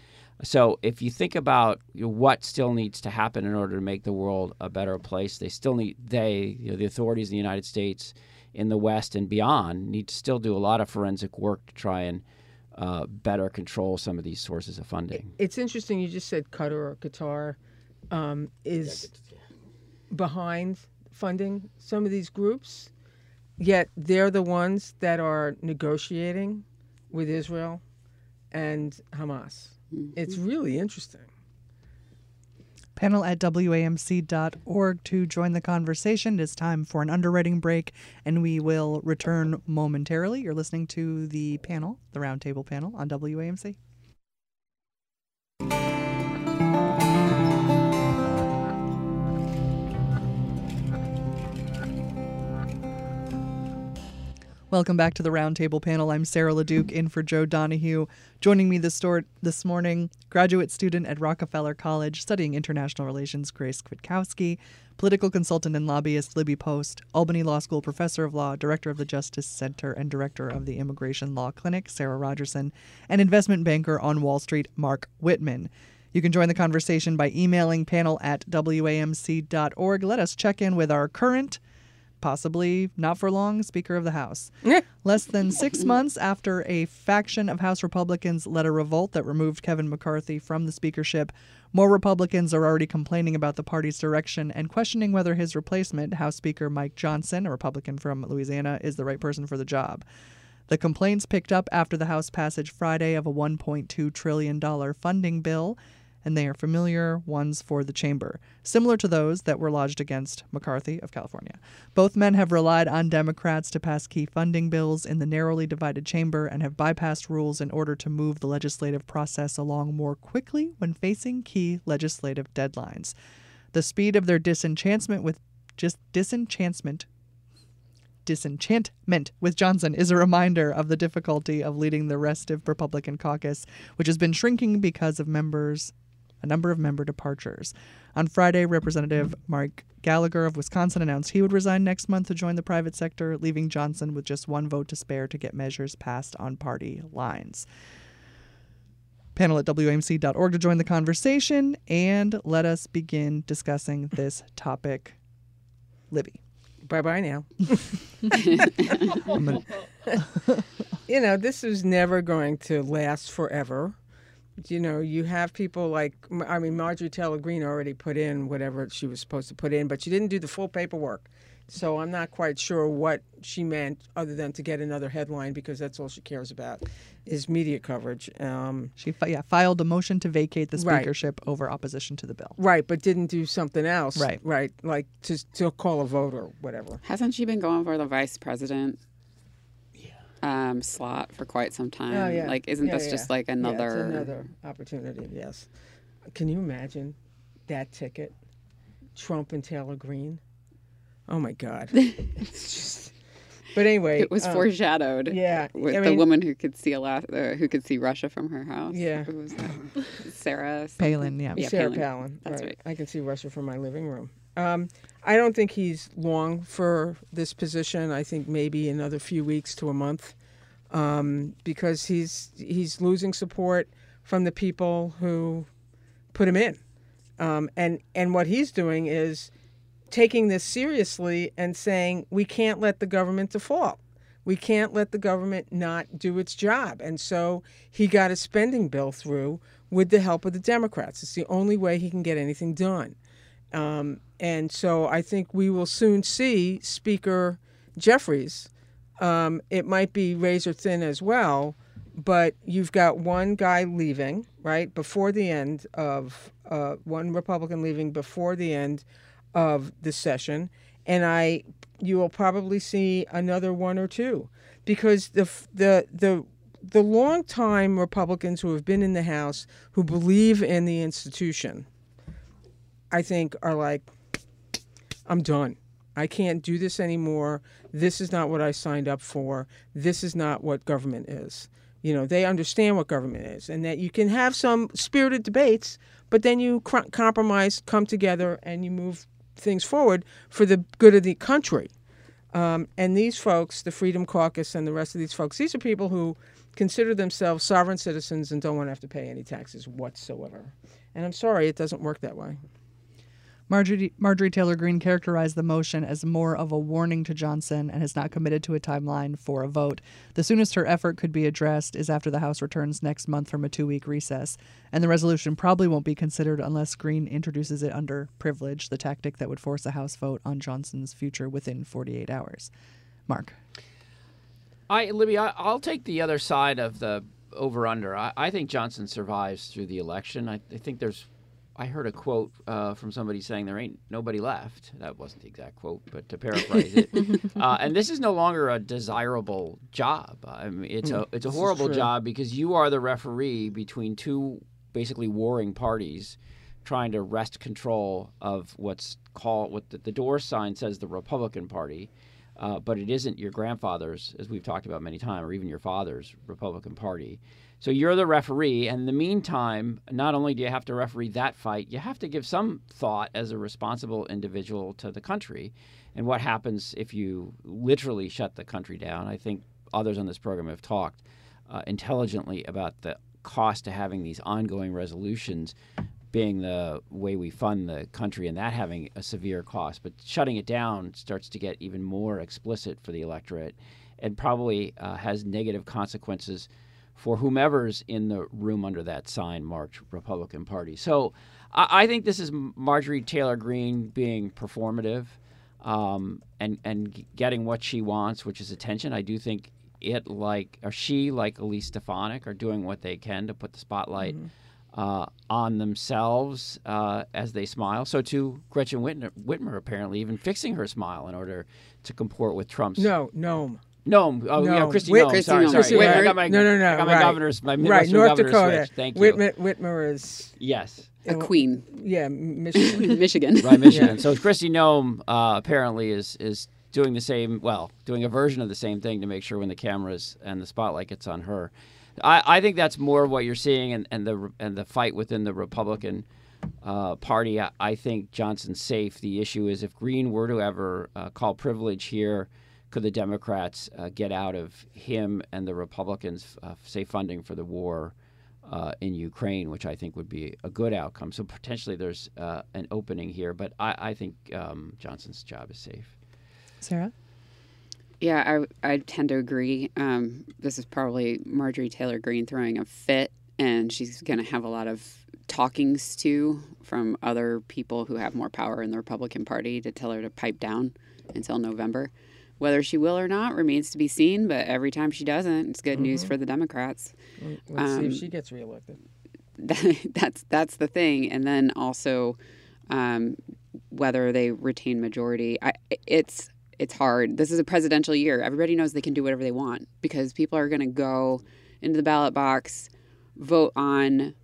So if you think about you know, what still needs to happen in order to make the world a better place, they still need, they, you know, the authorities in the United States, in the West and beyond, need to still do a lot of forensic work to try and uh, better control some of these sources of funding. It's interesting. You just said Qatar or Qatar um, is behind funding some of these groups, yet they're the ones that are negotiating with Israel and Hamas. Mm-hmm. It's really interesting. Panel at W A M C dot org to join the conversation. It is time for an underwriting break, and we will return momentarily. You're listening to the panel, the Roundtable panel on W A M C. Welcome back to the Roundtable panel. I'm Sarah LeDuc, in for Joe Donahue. Joining me this, store, this morning, graduate student at Rockefeller College studying international relations, Grace Kwiatkowski, political consultant and lobbyist, Libby Post, Albany Law School professor of law, director of the Justice Center, and director of the Immigration Law Clinic, Sarah Rogerson, and investment banker on Wall Street, Mark Whitman. You can join the conversation by emailing panel at W A M C dot org. Let us check in with our current, possibly not for long, Speaker of the House. Less than six months after a faction of House Republicans led a revolt that removed Kevin McCarthy from the speakership, more Republicans are already complaining about the party's direction and questioning whether his replacement, House Speaker Mike Johnson, a Republican from Louisiana, is the right person for the job. The complaints picked up after the House passage Friday of a one point two trillion dollars funding bill, and they are familiar ones for the chamber, similar to those that were lodged against McCarthy of California. Both men have relied on Democrats to pass key funding bills in the narrowly divided chamber and have bypassed rules in order to move the legislative process along more quickly when facing key legislative deadlines. The speed of their disenchantment with just disenchantment disenchantment with Johnson is a reminder of the difficulty of leading the restive Republican caucus, which has been shrinking because of members a number of member departures. On Friday, Representative Mark Gallagher of Wisconsin announced he would resign next month to join the private sector, leaving Johnson with just one vote to spare to get measures passed on party lines. Panel at W A M C dot org to join the conversation, and let us begin discussing this topic. Libby. Bye-bye now. You know, this is never going to last forever. You know, you have people like, I mean, Marjorie Taylor Greene already put in whatever she was supposed to put in, but she didn't do the full paperwork. So I'm not quite sure what she meant other than to get another headline, because that's all she cares about is media coverage. Um, she fi- yeah, filed a motion to vacate the right. speakership over opposition to the bill. Right, but didn't do something else. Right. Right, like to, to call a vote or whatever. Hasn't she been going for the vice president um, slot for quite some time? Oh, yeah. Like, isn't yeah, this yeah. just like another... Yeah, it's another opportunity, yes. Can you imagine that ticket? Trump and Taylor Greene? Oh, my God. It's just... But anyway... It was um, foreshadowed. Yeah. With I the mean, woman who could see a lot, uh, who could see Russia from her house. Yeah. Who was that? Sarah... Palin, yeah. yeah Sarah Palin. Palin. That's right. right. I can see Russia from my living room. Um, I don't think he's long for this position. I think maybe another few weeks to a month, um, because he's he's losing support from the people who put him in. Um, and, and what he's doing is taking this seriously and saying, we can't let the government default. We can't let the government not do its job. And so he got a spending bill through with the help of the Democrats. It's the only way he can get anything done. Um, and so I think we will soon see Speaker Jeffries. Um, it might be razor thin as well, but you've got one guy leaving, right, before the end of, uh, one Republican leaving before the end of the session. And I, you will probably see another one or two, because the, the, the, the long-time Republicans who have been in the House, who believe in the institution, I think are like, I'm done. I can't do this anymore. This is not what I signed up for. This is not what government is. You know, they understand what government is, and that you can have some spirited debates, but then you cr- compromise, come together, and you move things forward for the good of the country. Um, and these folks, the Freedom Caucus and the rest of these folks, these are people who consider themselves sovereign citizens and don't want to have to pay any taxes whatsoever. And I'm sorry, it doesn't work that way. Marjorie, Marjorie Taylor Greene characterized the motion as more of a warning to Johnson and has not committed to a timeline for a vote. The soonest her effort could be addressed is after the House returns next month from a two-week recess, and the resolution probably won't be considered unless Greene introduces it under privilege, the tactic that would force a House vote on Johnson's future within forty-eight hours. Mark. I, Libby, I, I'll take the other side of the over-under. I, I think Johnson survives through the election. I, I think there's I heard a quote uh, from somebody saying there ain't nobody left. That wasn't the exact quote, but to paraphrase it. uh, and this is no longer a desirable job. I mean, it's a it's a This is horrible true. job because you are the referee between two basically warring parties trying to wrest control of what's called, what the, the door sign says the Republican Party, uh, but it isn't your grandfather's, as we've talked about many times, or even your father's Republican Party. So you're the referee, and in the meantime, not only do you have to referee that fight, you have to give some thought as a responsible individual to the country and what happens if you literally shut the country down. I think others on this program have talked uh, intelligently about the cost to having these ongoing resolutions being the way we fund the country and that having a severe cost. But shutting it down starts to get even more explicit for the electorate and probably uh, has negative consequences for whomever's in the room under that sign marked Republican Party. So I, I think this is Marjorie Taylor Greene being performative um, and, and g- getting what she wants, which is attention. I do think it, like, or she, like Elise Stefanik, are doing what they can to put the spotlight Mm-hmm. uh, on themselves uh, as they smile. So too, Gretchen Whitmer, Whitmer apparently even fixing her smile in order to comport with Trump's No, Nome. Noam. Oh, yeah, No, Christy Whit- Noam. Christy Sorry, Noam. sorry. Christy Yeah, I Whitmer. got my, No, no, no, I got my right. governor's, my Right, Midwestern North governor's Dakota. switch. Thank you. Whitmer, Whitmer is, Yes. A queen. yeah, Michigan. Michigan. Right, Michigan. Yeah. So Christy Noam uh, apparently is is doing the same, well, doing a version of the same thing to make sure when the cameras and the spotlight gets on her. I, I think that's more of what you're seeing and, and the and the fight within the Republican uh, Party. I, I think Johnson's safe. The issue is if Greene were to ever uh, call privilege here, could the Democrats uh, get out of him and the Republicans, uh, say, funding for the war uh, in Ukraine, which I think would be a good outcome. So potentially there's uh, an opening here, but I, I think um, Johnson's job is safe. Sarah? Yeah, I, I tend to agree. Um, this is probably Marjorie Taylor Greene throwing a fit, and she's going to have a lot of talkings to from other people who have more power in the Republican Party to tell her to pipe down until November. Whether she will or not remains to be seen, but every time she doesn't, it's good news for the Democrats. Let's see Um, if she gets reelected. That, that's that's the thing, and then also um, whether they retain majority. I, it's it's hard. This is a presidential year. Everybody knows they can do whatever they want because people are going to go into the ballot box, vote on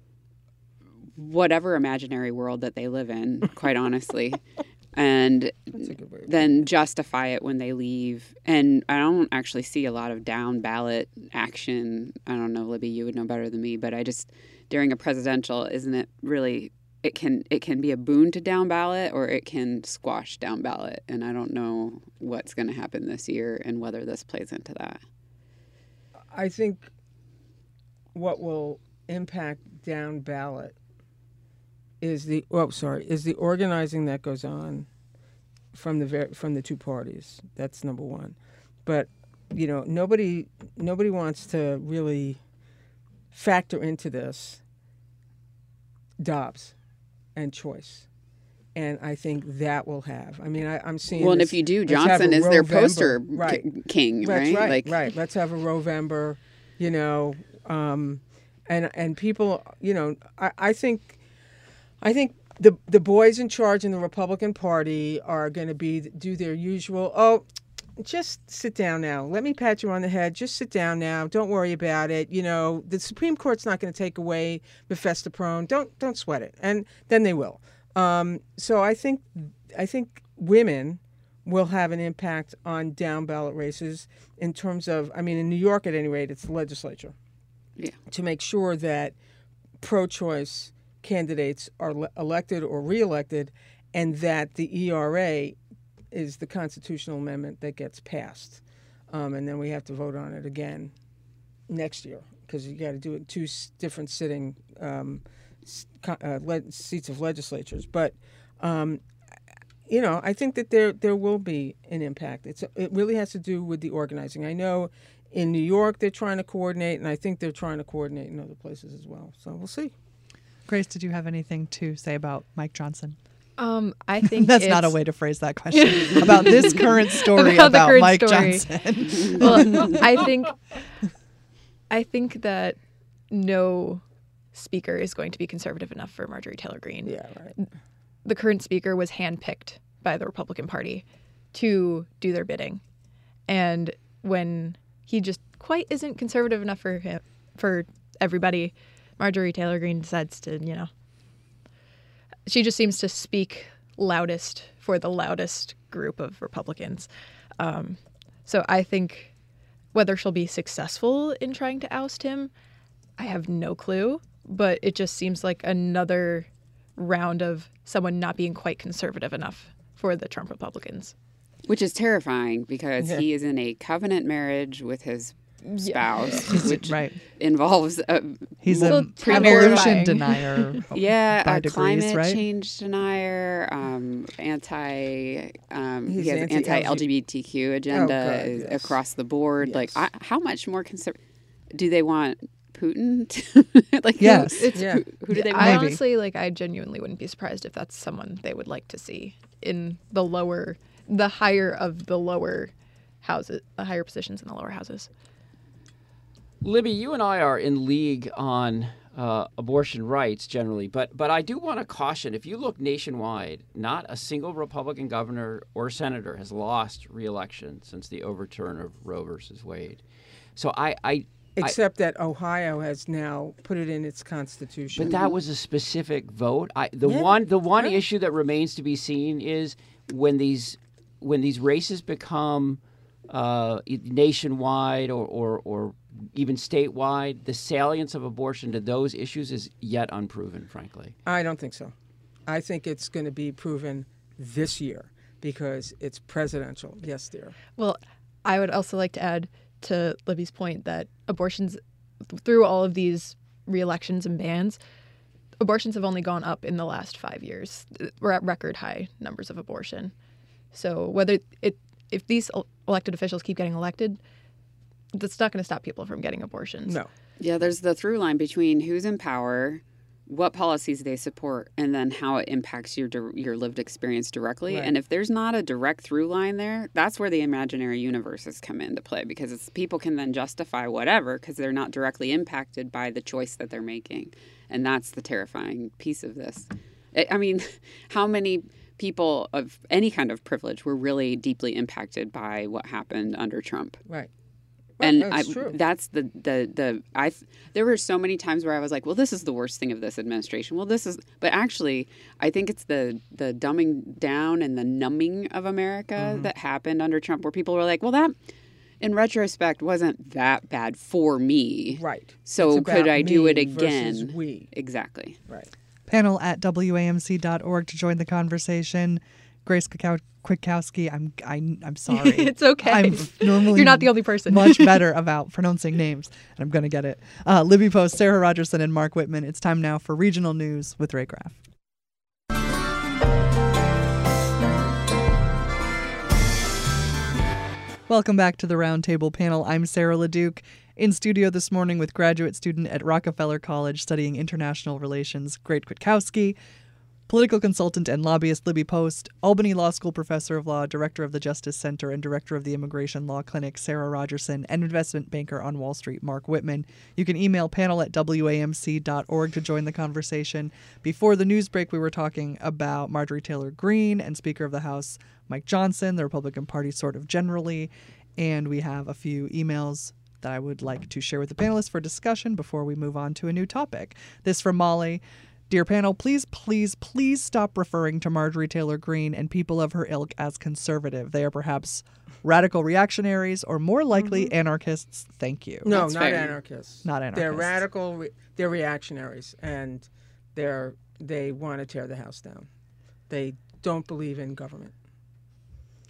whatever imaginary world that they live in. Quite honestly. And That's a good way. of- then justify it when they leave. And I don't actually see a lot of down ballot action. I don't know, Libby, you would know better than me, but I just during a presidential, isn't it really it can it can be a boon to down ballot or it can squash down ballot. And I don't know what's going to happen this year and whether this plays into that. I think what will impact down ballot is the oh sorry is the organizing that goes on from the ver- from the two parties. That's number one. But you know nobody nobody wants to really factor into this Dobbs and choice. And I think that will have. I mean, I, I'm seeing. Well, and this- if you do, let's have Johnson a is their Rovember. poster right? k- king, That's right? right. Like, right. Let's have a Rovember, you know, um, and and people, you know, I, I think, I think the the boys in charge in the Republican Party are going to be do their usual. Oh, just sit down now. Let me pat you on the head. Just sit down now. Don't worry about it. You know, the Supreme Court's not going to take away mifestoprone. Don't don't sweat it. And then they will. Um, so I think I think women will have an impact on down ballot races in terms of, I mean, in New York at any rate, it's the legislature. Yeah. To make sure that pro-choice candidates are le- elected or reelected and that the E R A is the constitutional amendment that gets passed, um, and then we have to vote on it again next year because you got to do it in two s- different sitting um, s- co- uh, le- seats of legislatures. But um, you know, I think that there there will be an impact. It's it really has to do with the organizing. I know in New York they're trying to coordinate, and I think they're trying to coordinate in other places as well. So we'll see. Grace, did you have anything to say about Mike Johnson? Um, I think That's not a it's- way to phrase that question. About this current story About the about, current Mike story. Johnson. Well, I think I think that no speaker is going to be conservative enough for Marjorie Taylor Greene. Yeah, right. The current speaker was handpicked by the Republican Party to do their bidding, and when he just quite isn't conservative enough for him, for everybody, Marjorie Taylor Greene decides to, you know, she just seems to speak loudest for the loudest group of Republicans. Um, so I think whether she'll be successful in trying to oust him, I have no clue. But it just seems like another round of someone not being quite conservative enough for the Trump Republicans. Which is terrifying because Yeah. he is in a covenant marriage with his spouse, which right. involves a He's Well, an pretty evolution horrifying. denier. yeah, by a degrees, climate right? change denier, um, anti, um, He's he has an anti-L G- anti-L G B T Q agenda God, is yes. across the board. Like, Yes. I, how much more conservative do they want Putin? To, like, who- Yes. It's Yeah. who, who do they I want? Maybe. honestly, like, I genuinely wouldn't be surprised if that's someone they would like to see in the lower, the higher of the lower houses, the higher positions in the lower houses. Libby, you and I are in league on uh, abortion rights generally, but but I do want to caution, if you look nationwide, not a single Republican governor or senator has lost re-election since the overturn of Roe versus Wade. So I, I Except that Ohio has now put it in its constitution. but that was a specific vote. I, the Yeah, one the one right. issue that remains to be seen is when these when these races become uh, nationwide or, or or even statewide, the salience of abortion to those issues is yet unproven, frankly. I don't think so. I think it's going to be proven this year because it's presidential. Yes, dear. Well, I would also like to add to Libby's point that abortions, through all of these re-elections and bans, abortions have only gone up in the last five years. We're at record high numbers of abortion. So whether it, if these elected officials keep getting elected, that's not going to stop people from getting abortions. No. Yeah, there's the through line between who's in power, what policies they support, and then how it impacts your dir- your lived experience directly. Right. And if there's not a direct through line there, that's where the imaginary universes come into play because it's, people can then justify whatever because they're not directly impacted by the choice that they're making. And that's the terrifying piece of this. I I mean, how many people of any kind of privilege were really deeply impacted by what happened under Trump? Right. And Right, I, that's true. that's the the the I. There were so many times where I was like, "Well, this is the worst thing of this administration." Well, this is, but actually, I think it's the the dumbing down and the numbing of America Mm-hmm. that happened under Trump, where people were like, "Well, that, in retrospect, wasn't that bad for me." Right. So It's could about I do me it again? versus we. Exactly. Right. Panel at W A M C dot org to join the conversation. Grace Kwiatkowski, Kwiatkowski, I'm I, I'm sorry. It's okay. I'm normally You're not the only person. much better about pronouncing names, and I'm going to get it. Uh, Libby Post, Sarah Rogerson, and Mark Whitman. It's time now for regional news with Ray Graff. Welcome back to the Roundtable panel. I'm Sarah LeDuc, in studio this morning with graduate student at Rockefeller College studying international relations, Grace Kwiatkowski, political consultant and lobbyist Libby Post, Albany Law School professor of law, director of the Justice Center, and director of the Immigration Law Clinic, Sarah Rogerson, and investment banker on Wall Street, Mark Whitman. You can email panel at W A M C dot org to join the conversation. Before the news break, we were talking about Marjorie Taylor Greene and Speaker of the House Mike Johnson, the Republican Party sort of generally, and we have a few emails that I would like to share with the panelists for discussion before we move on to a new topic. This from Molly. Dear panel, please, please, please stop referring to Marjorie Taylor Greene and people of her ilk as conservative. They are perhaps radical reactionaries or more likely Mm-hmm. anarchists. Thank you. No, That's not fair. anarchists. Not They're anarchists. radical. Re- they're reactionaries, and they're they want to tear the house down. They don't believe in government.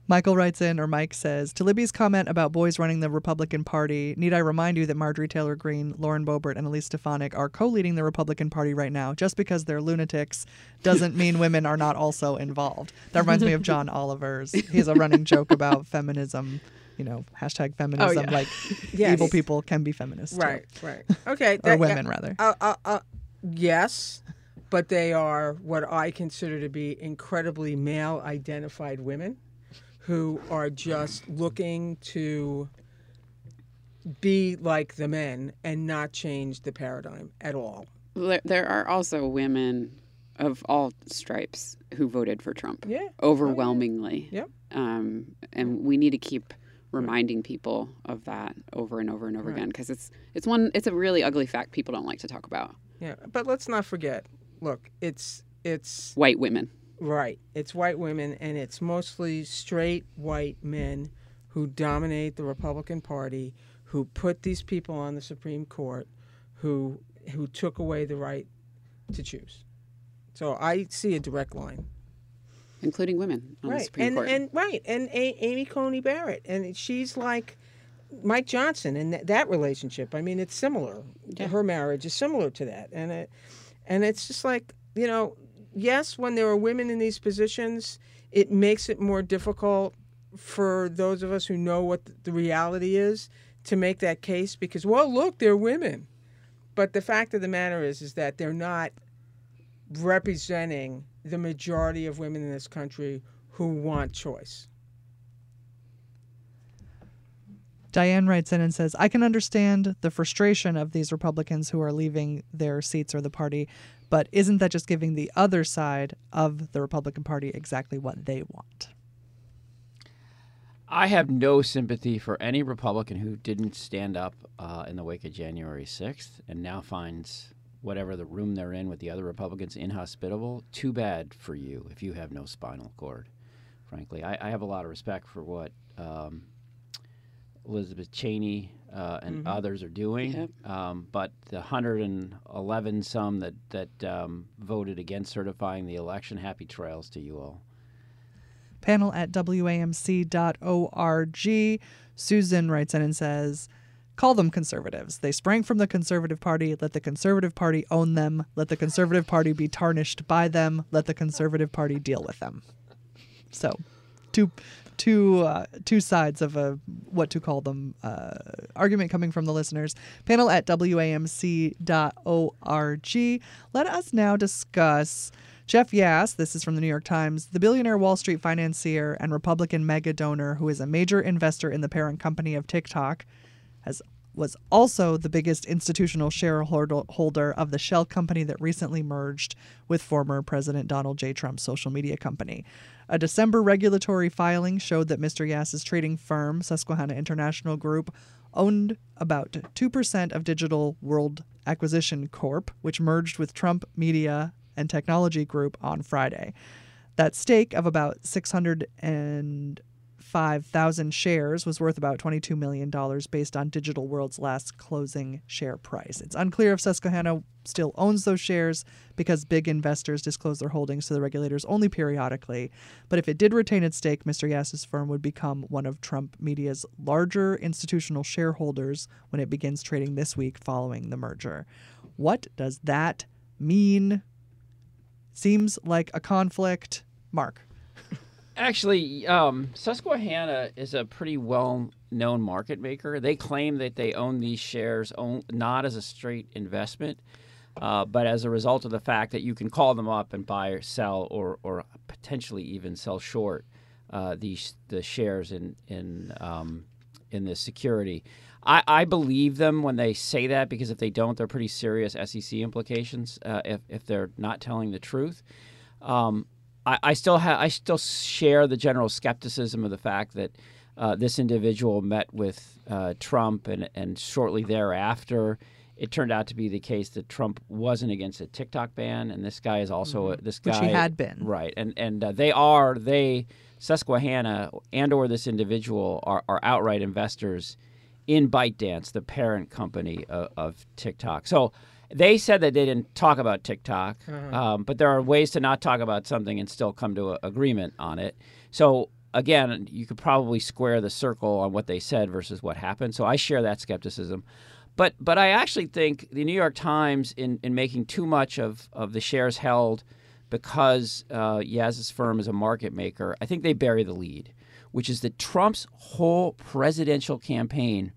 Michael writes in, or Mike says, to Libby's comment about boys running the Republican Party, need I remind you that Marjorie Taylor Greene, Lauren Boebert, and Elise Stefanik are co-leading the Republican Party right now. Just because they're lunatics doesn't mean women are not also involved. That reminds me of John Oliver's. He has a running joke about feminism, you know, hashtag feminism, Oh, yeah. like Yes. evil people can be feminists. too. Right, right. Okay. Or that- women, rather. Uh, uh, uh, yes, but they are what I consider to be incredibly male-identified women who are just looking to be like the men and not change the paradigm at all. There, there are also women of all stripes who voted for Trump. Yeah. Overwhelmingly. Yep. Um, and we need to keep reminding people of that over and over and over Right. again because it's it's one it's a really ugly fact people don't like to talk about. Yeah, but let's not forget. Look, it's it's White women. right. It's white women, and it's mostly straight white men who dominate the Republican Party, who put these people on the Supreme Court, who who took away the right to choose. So I see a direct line. Including women on the Right, Supreme and Court. and right, and a- Amy Coney Barrett, and she's like Mike Johnson in th- that relationship. I mean, it's similar. Yeah. Her marriage is similar to that, and it, and it's just like, you know, yes, when there are women in these positions, it makes it more difficult for those of us who know what the reality is to make that case because, well, look, they're women. But the fact of the matter is, is that they're not representing the majority of women in this country who want choice. Diane writes in and says, I can understand the frustration of these Republicans who are leaving their seats or the party, but isn't that just giving the other side of the Republican Party exactly what they want? I have no sympathy for any Republican who didn't stand up uh, in the wake of January sixth and now finds whatever the room they're in with the other Republicans inhospitable. Too bad for you if you have no spinal cord, frankly. I, I have a lot of respect for what um, Elizabeth Cheney uh, and Mm-hmm. others are doing, Yep. um, but the one hundred eleven some that, that um, voted against certifying the election, happy trails to you all. Panel at W A M C dot org. Susan writes in and says, call them conservatives. They sprang from the Conservative Party. Let the Conservative Party own them. Let the Conservative Party be tarnished by them. Let the Conservative Party deal with them. So, two, two, uh, two sides of a what to call them uh, argument coming from the listeners. Panel at W A M C dot org. Let us now discuss Jeff Yass, this is from the New York Times, the billionaire Wall Street financier and Republican mega donor who is a major investor in the parent company of TikTok, has was also the biggest institutional shareholder of the shell company that recently merged with former President Donald J. Trump's social media company. A December regulatory filing showed that Mister Yass's trading firm, Susquehanna International Group, owned about two percent of Digital World Acquisition Corp, which merged with Trump Media and Technology Group on Friday. That stake of about six hundred five thousand shares was worth about twenty-two million dollars based on Digital World's last closing share price. It's unclear if Susquehanna still owns those shares because big investors disclose their holdings to the regulators only periodically. But if it did retain its stake, Mister Yass's firm would become one of Trump Media's larger institutional shareholders when it begins trading this week following the merger. What does that mean? Seems like a conflict. Mark. Actually, um, Susquehanna is a pretty well-known market maker. They claim that they own these shares own, not as a straight investment, uh, but as a result of the fact that you can call them up and buy or sell or, or potentially even sell short uh, these the shares in in um, in this security. I, I believe them when they say that because if they don't, they're pretty serious S E C implications uh, if if they're not telling the truth. Um, I, I still ha- I still share the general skepticism of the fact that uh, this individual met with uh, Trump, and and shortly thereafter, it turned out to be the case that Trump wasn't against a TikTok ban, and this guy is also a, this guy Which he had been. right, and and uh, they are they Susquehanna and or this individual are, are outright investors in ByteDance, the parent company of, of TikTok. So. They said that they didn't talk about TikTok, Uh-huh. um, but there are ways to not talk about something and still come to an agreement on it. So again, you could probably square the circle on what they said versus what happened. So I share that skepticism. But but I actually think the New York Times, in, in making too much of, of the shares held because uh, Yaz's firm is a market maker, I think they bury the lead, which is that Trump's whole presidential campaign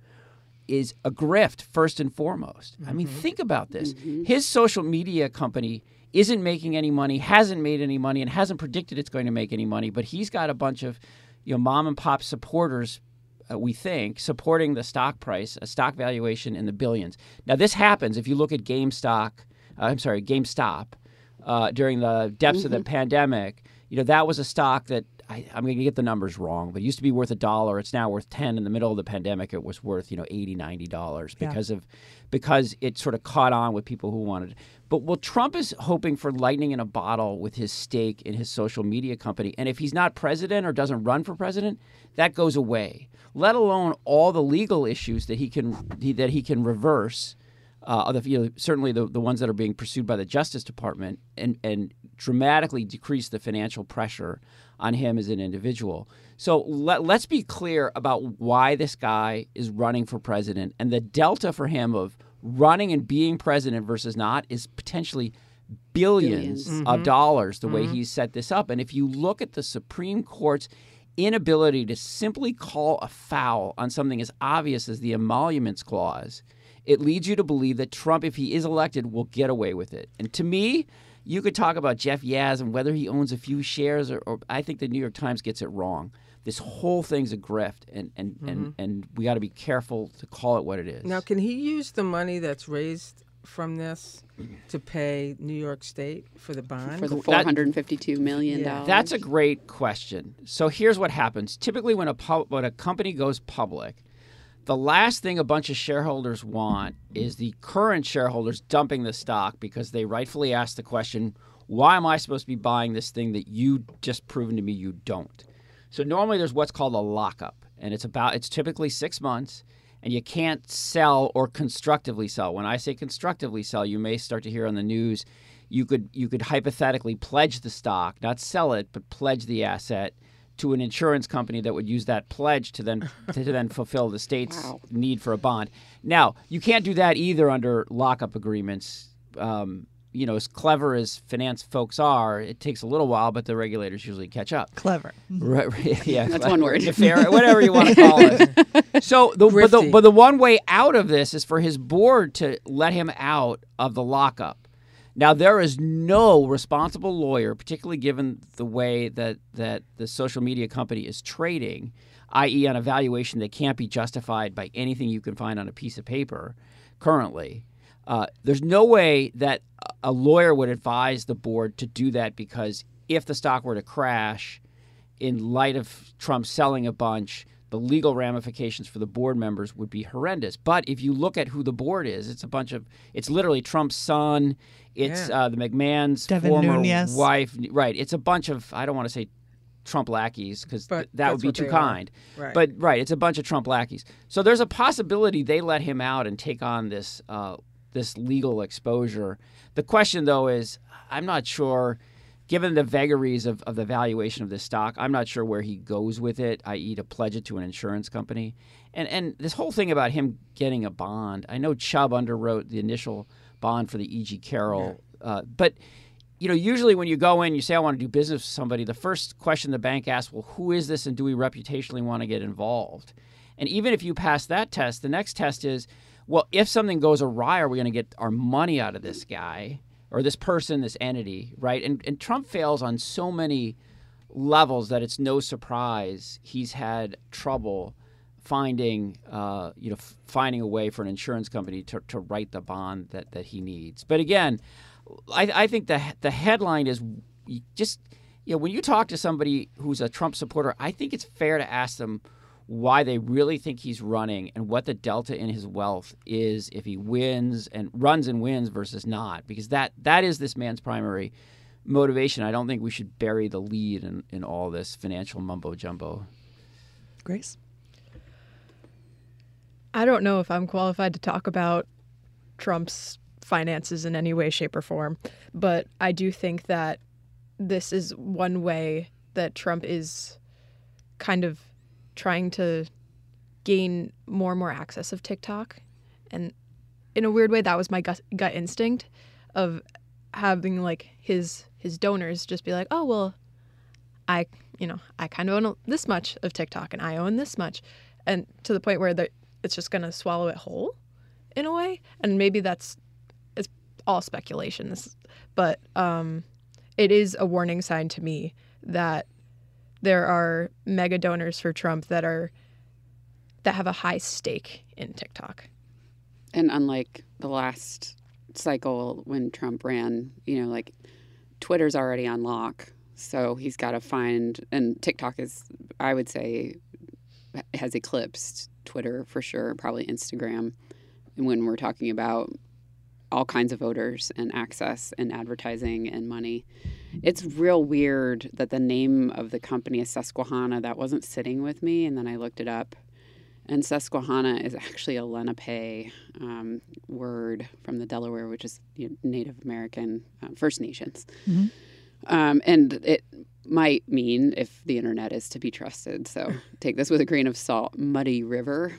is a grift, first and foremost. Mm-hmm. I mean, think about this. Mm-hmm. His social media company isn't making any money, hasn't made any money, and hasn't predicted it's going to make any money, but he's got a bunch of, you know, mom and pop supporters, uh, we think, supporting the stock price, a stock valuation in the billions. Now, this happens if you look at GameStop, uh, I'm sorry, GameStop, uh, during the depths mm-hmm. of the pandemic. You know, that was a stock that, I, I'm going to get the numbers wrong, but it used to be worth a dollar. It's now worth ten. In the middle of the pandemic, it was worth, you know, eighty, ninety dollars because yeah. of because it sort of caught on with people who wanted it. But well, Trump is hoping for lightning in a bottle with his stake in his social media company. And if he's not president or doesn't run for president, that goes away. Let alone all the legal issues that he can he, that he can reverse. Uh, the, you know, certainly the, the ones that are being pursued by the Justice Department, and, and dramatically decrease the financial pressure on him as an individual. So let, let's be clear about why this guy is running for president, and the delta for him of running and being president versus not is potentially billions, billions. of mm-hmm. dollars the mm-hmm. way he's set this up. And if you look at the Supreme Court's inability to simply call a foul on something as obvious as the emoluments clause, it leads you to believe that Trump, if he is elected, will get away with it. And to me, you could talk about Jeff Yaz and whether he owns a few shares, or, or I think the New York Times gets it wrong. This whole thing's a grift, and and, mm-hmm. and, and we got to be careful to call it what it is. Now, can he use the money that's raised from this to pay New York State for the bond? For the four hundred fifty-two million dollars? Yeah. That's a great question. So here's what happens. Typically when a, pu- when a company goes public, the last thing a bunch of shareholders want is the current shareholders dumping the stock because they rightfully ask the question, why am I supposed to be buying this thing that you just proven to me you don't? So normally there's what's called a lockup, and it's about it's typically six months, and you can't sell or constructively sell. When I say constructively sell, you may start to hear on the news, you could you could hypothetically pledge the stock, not sell it, but pledge the asset to an insurance company that would use that pledge to then to then fulfill the state's wow. need for a bond. Now, you can't do that either under lockup agreements. Um, you know, as clever as finance folks are, it takes a little while, but the regulators usually catch up. Clever. Right, right, yeah. That's one word. Fair, whatever you want to call it. So, the, but, the, but the one way out of this is for his board to let him out of the lockup. Now, there is no responsible lawyer, particularly given the way that, that the social media company is trading, that is on a valuation that can't be justified by anything you can find on a piece of paper currently. Uh, there's no way that a lawyer would advise the board to do that, because if the stock were to crash in light of Trump selling a bunch, the legal ramifications for the board members would be horrendous. But if you look at who the board is, it's a bunch of, it's literally Trump's son, it's yeah. uh, the McMahon's Devin former Nunes. wife. Right. It's a bunch of, I don't want to say Trump lackeys, because th- that would be too kind. Right. But right, it's a bunch of Trump lackeys. So there's a possibility they let him out and take on this uh, this legal exposure. The question, though, is I'm not sure, given the vagaries of, of the valuation of this stock, I'm not sure where he goes with it, that is to pledge it to an insurance company. And and this whole thing about him getting a bond, I know Chubb underwrote the initial bond for the E G. Carroll, yeah. uh, but you know, usually when you go in, you say, I want to do business with somebody, the first question the bank asks, well, who is this and do we reputationally want to get involved? And even if you pass that test, the next test is, well, if something goes awry, are we going to get our money out of this guy or this person, this entity, right? And and Trump fails on so many levels that it's no surprise he's had trouble finding, uh, you know, f- finding a way for an insurance company to, to write the bond that, that he needs. But again, I, I think the the headline is just, you know, when you talk to somebody who's a Trump supporter, I think it's fair to ask them why they really think he's running and what the delta in his wealth is if he wins and runs and wins versus not, because that that is this man's primary motivation. I don't think we should bury the lead in, in all this financial mumbo jumbo. Grace? I don't know if I'm qualified to talk about Trump's finances in any way, shape, or form, but I do think that this is one way that Trump is kind of trying to gain more and more access of TikTok. And in a weird way, that was my gut, gut instinct of having like his his donors just be like, oh, well, I, you know, I kind of own this much of TikTok and I own this much. And to the point where it's just going to swallow it whole in a way. And maybe that's, it's all speculation. This, but um, it is a warning sign to me that there are mega donors for Trump that are, that have a high stake in TikTok. And unlike the last cycle when Trump ran, you know, like Twitter's already on lock. So he's got to find, and TikTok is, I would say, has eclipsed Twitter for sure, probably Instagram. And when we're talking about all kinds of voters and access and advertising and money, it's real weird that the name of the company is Susquehanna. That wasn't sitting with me. And then I looked it up. And Susquehanna is actually a Lenape um, word from the Delaware, which is, you know, Native American uh, First Nations. Mm-hmm. Um, and it might mean, if the internet is to be trusted, so take this with a grain of salt, Muddy River.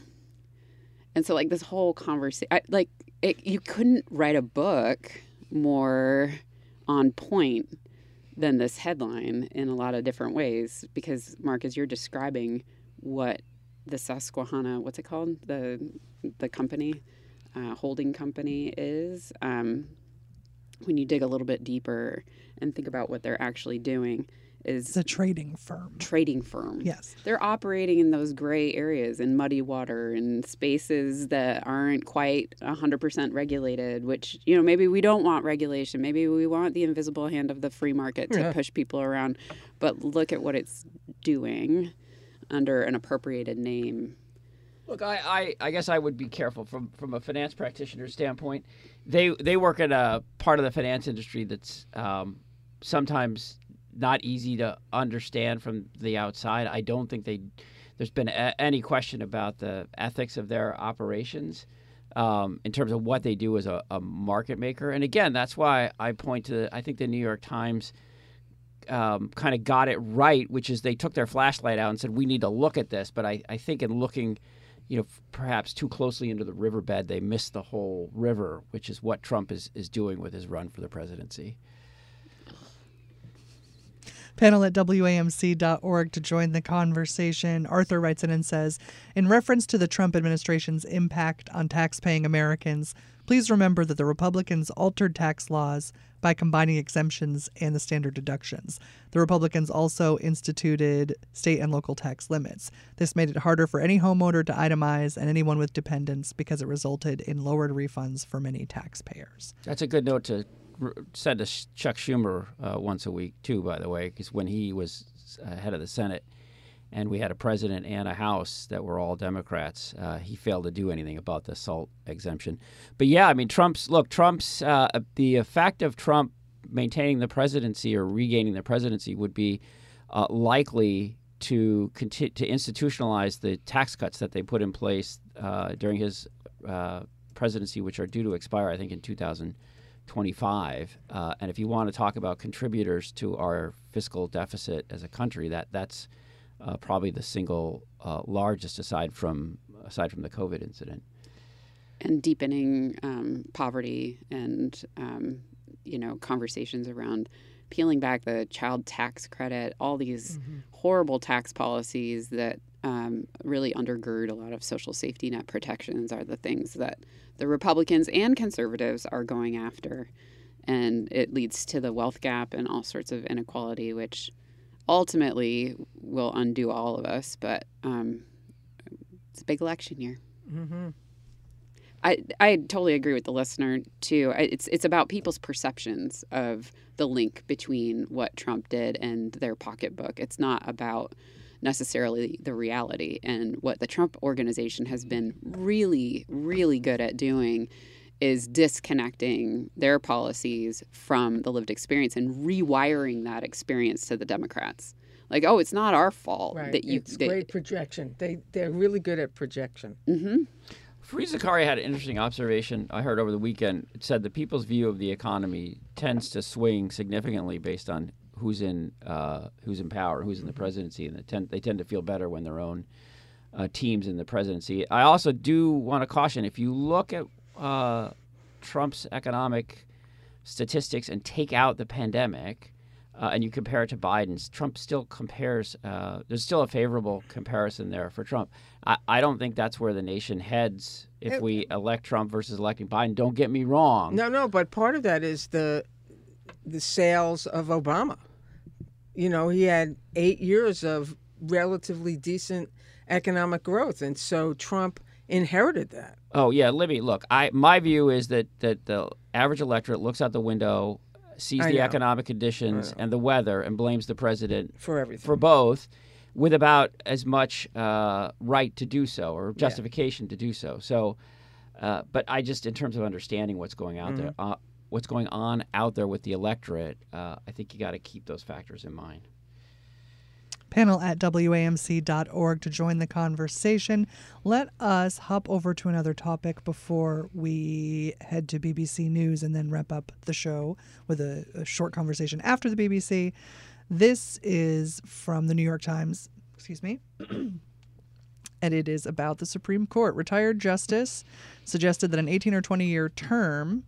And so, like, this whole conversation, like, it, you couldn't write a book more on point than this headline in a lot of different ways. Because, Mark, as you're describing what the Susquehanna, what's it called? The the company, uh, holding company is. Um, when you dig a little bit deeper and think about what they're actually doing, is it's a trading firm. Trading firm. Yes. They're operating in those gray areas, in muddy water, in spaces that aren't quite one hundred percent regulated, which, you know, maybe we don't want regulation. Maybe we want the invisible hand of the free market to Yeah. push people around. But look at what it's doing under an appropriated name. Look, I, I, I guess I would be careful from, from a finance practitioner's standpoint. They they work in a part of the finance industry that's um, sometimes not easy to understand from the outside. I don't think they there's been a, any question about the ethics of their operations um, in terms of what they do as a, a market maker. And again, that's why I point to, I think the New York Times Um, kind of got it right, which is they took their flashlight out and said, we need to look at this. But I, I think in looking, you know, perhaps too closely into the riverbed, they missed the whole river, which is what Trump is, is doing with his run for the presidency. Panel at W A M C dot org to join the conversation. Arthur writes in and says, in reference to the Trump administration's impact on tax-paying Americans, please remember that the Republicans altered tax laws by combining exemptions and the standard deductions. The Republicans also instituted state and local tax limits. This made it harder for any homeowner to itemize and anyone with dependents because it resulted in lowered refunds for many taxpayers. That's a good note to r- send to Sh- Chuck Schumer uh, once a week, too, by the way, because when he was uh, head of the Senate and we had a president and a House that were all Democrats, uh, he failed to do anything about the SALT exemption. But yeah, I mean, Trump's, look, Trump's, uh, the effect of Trump maintaining the presidency or regaining the presidency would be uh, likely to conti- to institutionalize the tax cuts that they put in place uh, during his uh, presidency, which are due to expire, I think, in two thousand twenty-five. Uh, and if you want to talk about contributors to our fiscal deficit as a country, that that's Uh, probably the single uh, largest aside from aside from the COVID incident. And deepening um, poverty and, um, you know, conversations around peeling back the child tax credit, all these mm-hmm. horrible tax policies that um, really undergird a lot of social safety net protections are the things that the Republicans and conservatives are going after. And it leads to the wealth gap and all sorts of inequality, which ultimately will undo all of us, but um, it's a big election year. Mm-hmm. I I totally agree with the listener too. I, it's it's about people's perceptions of the link between what Trump did and their pocketbook. It's not about necessarily the reality. And what the Trump organization has been really, really good at doing is disconnecting their policies from the lived experience and rewiring that experience to the Democrats. Like, oh, it's not our fault Right. that you. It's that, great projection. They they're really good at projection. Mm-hmm. Fareed Zakaria had an interesting observation I heard over the weekend. It said that people's view of the economy tends to swing significantly based on who's in uh, who's in power, who's in the presidency, and they tend they tend to feel better when their own uh, teams in the presidency. I also do want to caution: if you look at uh, Trump's economic statistics and take out the pandemic, uh, and you compare it to Biden's, Trump still compares. Uh, there's still a favorable comparison there for Trump. I, I don't think that's where the nation heads if It- we elect Trump versus electing Biden. Don't get me wrong. No, no, but part of that is the the sales of Obama. You know, he had eight years of relatively decent economic growth, and so Trump inherited that. Oh yeah, Libby. Look, I my view is that that the average electorate looks out the window, sees I the know. economic conditions and the weather, and blames the president For everything. for both, with about as much uh, right to do so or justification to do so. So, uh, but I just, in terms of understanding what's going out Mm-hmm. there, uh, what's going on out there with the electorate, uh, I think you got to keep those factors in mind. Panel at W A M C dot org to join the conversation. Let us hop over to another topic before we head to B B C News and then wrap up the show with a, a short conversation after the B B C. This is from the New York Times, excuse me, and it is about the Supreme Court. Retired justice suggested that an eighteen or twenty year term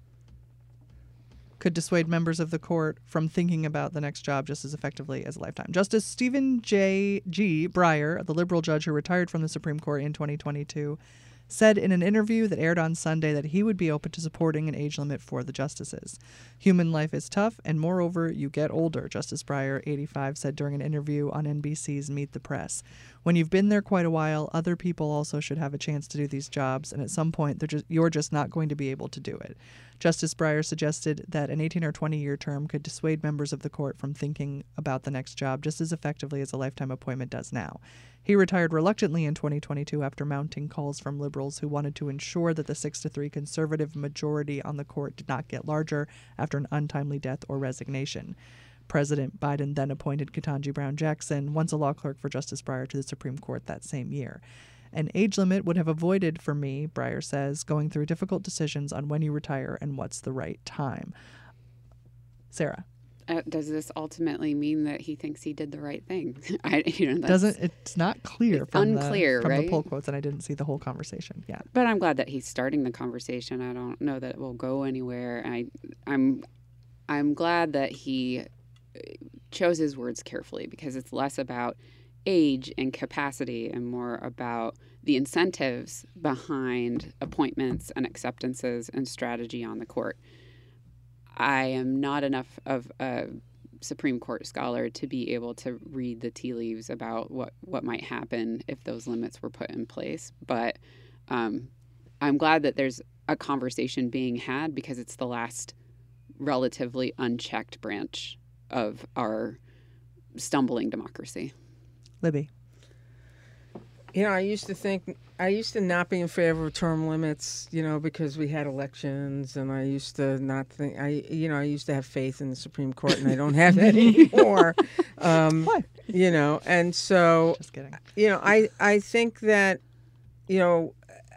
could dissuade members of the court from thinking about the next job just as effectively as a lifetime. Justice Stephen J. G. Breyer, the liberal judge who retired from the Supreme Court in twenty twenty-two, said in an interview that aired on Sunday that he would be open to supporting an age limit for the justices. Human life is tough, and moreover, you get older, Justice Breyer, eighty-five, said during an interview on N B C's Meet the Press. When you've been there quite a while, other people also should have a chance to do these jobs, and at some point, they're just, you're just not going to be able to do it. Justice Breyer suggested that an eighteen or twenty year term could dissuade members of the court from thinking about the next job just as effectively as a lifetime appointment does now. He retired reluctantly in twenty twenty-two after mounting calls from liberals who wanted to ensure that the six to three conservative majority on the court did not get larger after an untimely death or resignation. President Biden then appointed Ketanji Brown Jackson, once a law clerk for Justice Breyer, to the Supreme Court that same year. An age limit would have avoided, for me, Breyer says, going through difficult decisions on when you retire and what's the right time. Sarah. Uh, does this ultimately mean that he thinks he did the right thing? I, you know, that's, Doesn't it's not clear It's from, unclear, the, from the right? poll quotes, and I didn't see the whole conversation. Yeah. But I'm glad that he's starting the conversation. I don't know that it will go anywhere. I, I'm, I'm glad that he chose his words carefully because it's less about age and capacity and more about the incentives behind appointments and acceptances and strategy on the court. I am not enough of a Supreme Court scholar to be able to read the tea leaves about what, what might happen if those limits were put in place. But um, I'm glad that there's a conversation being had because it's the last relatively unchecked branch of our stumbling democracy. Libby. You know, I used to think, I used to not be in favor of term limits, you know, because we had elections, and I used to not think, I, you know, I used to have faith in the Supreme Court, and I don't have that anymore. Um, What? You know, and so, Just kidding. you know, I, I think that, you know,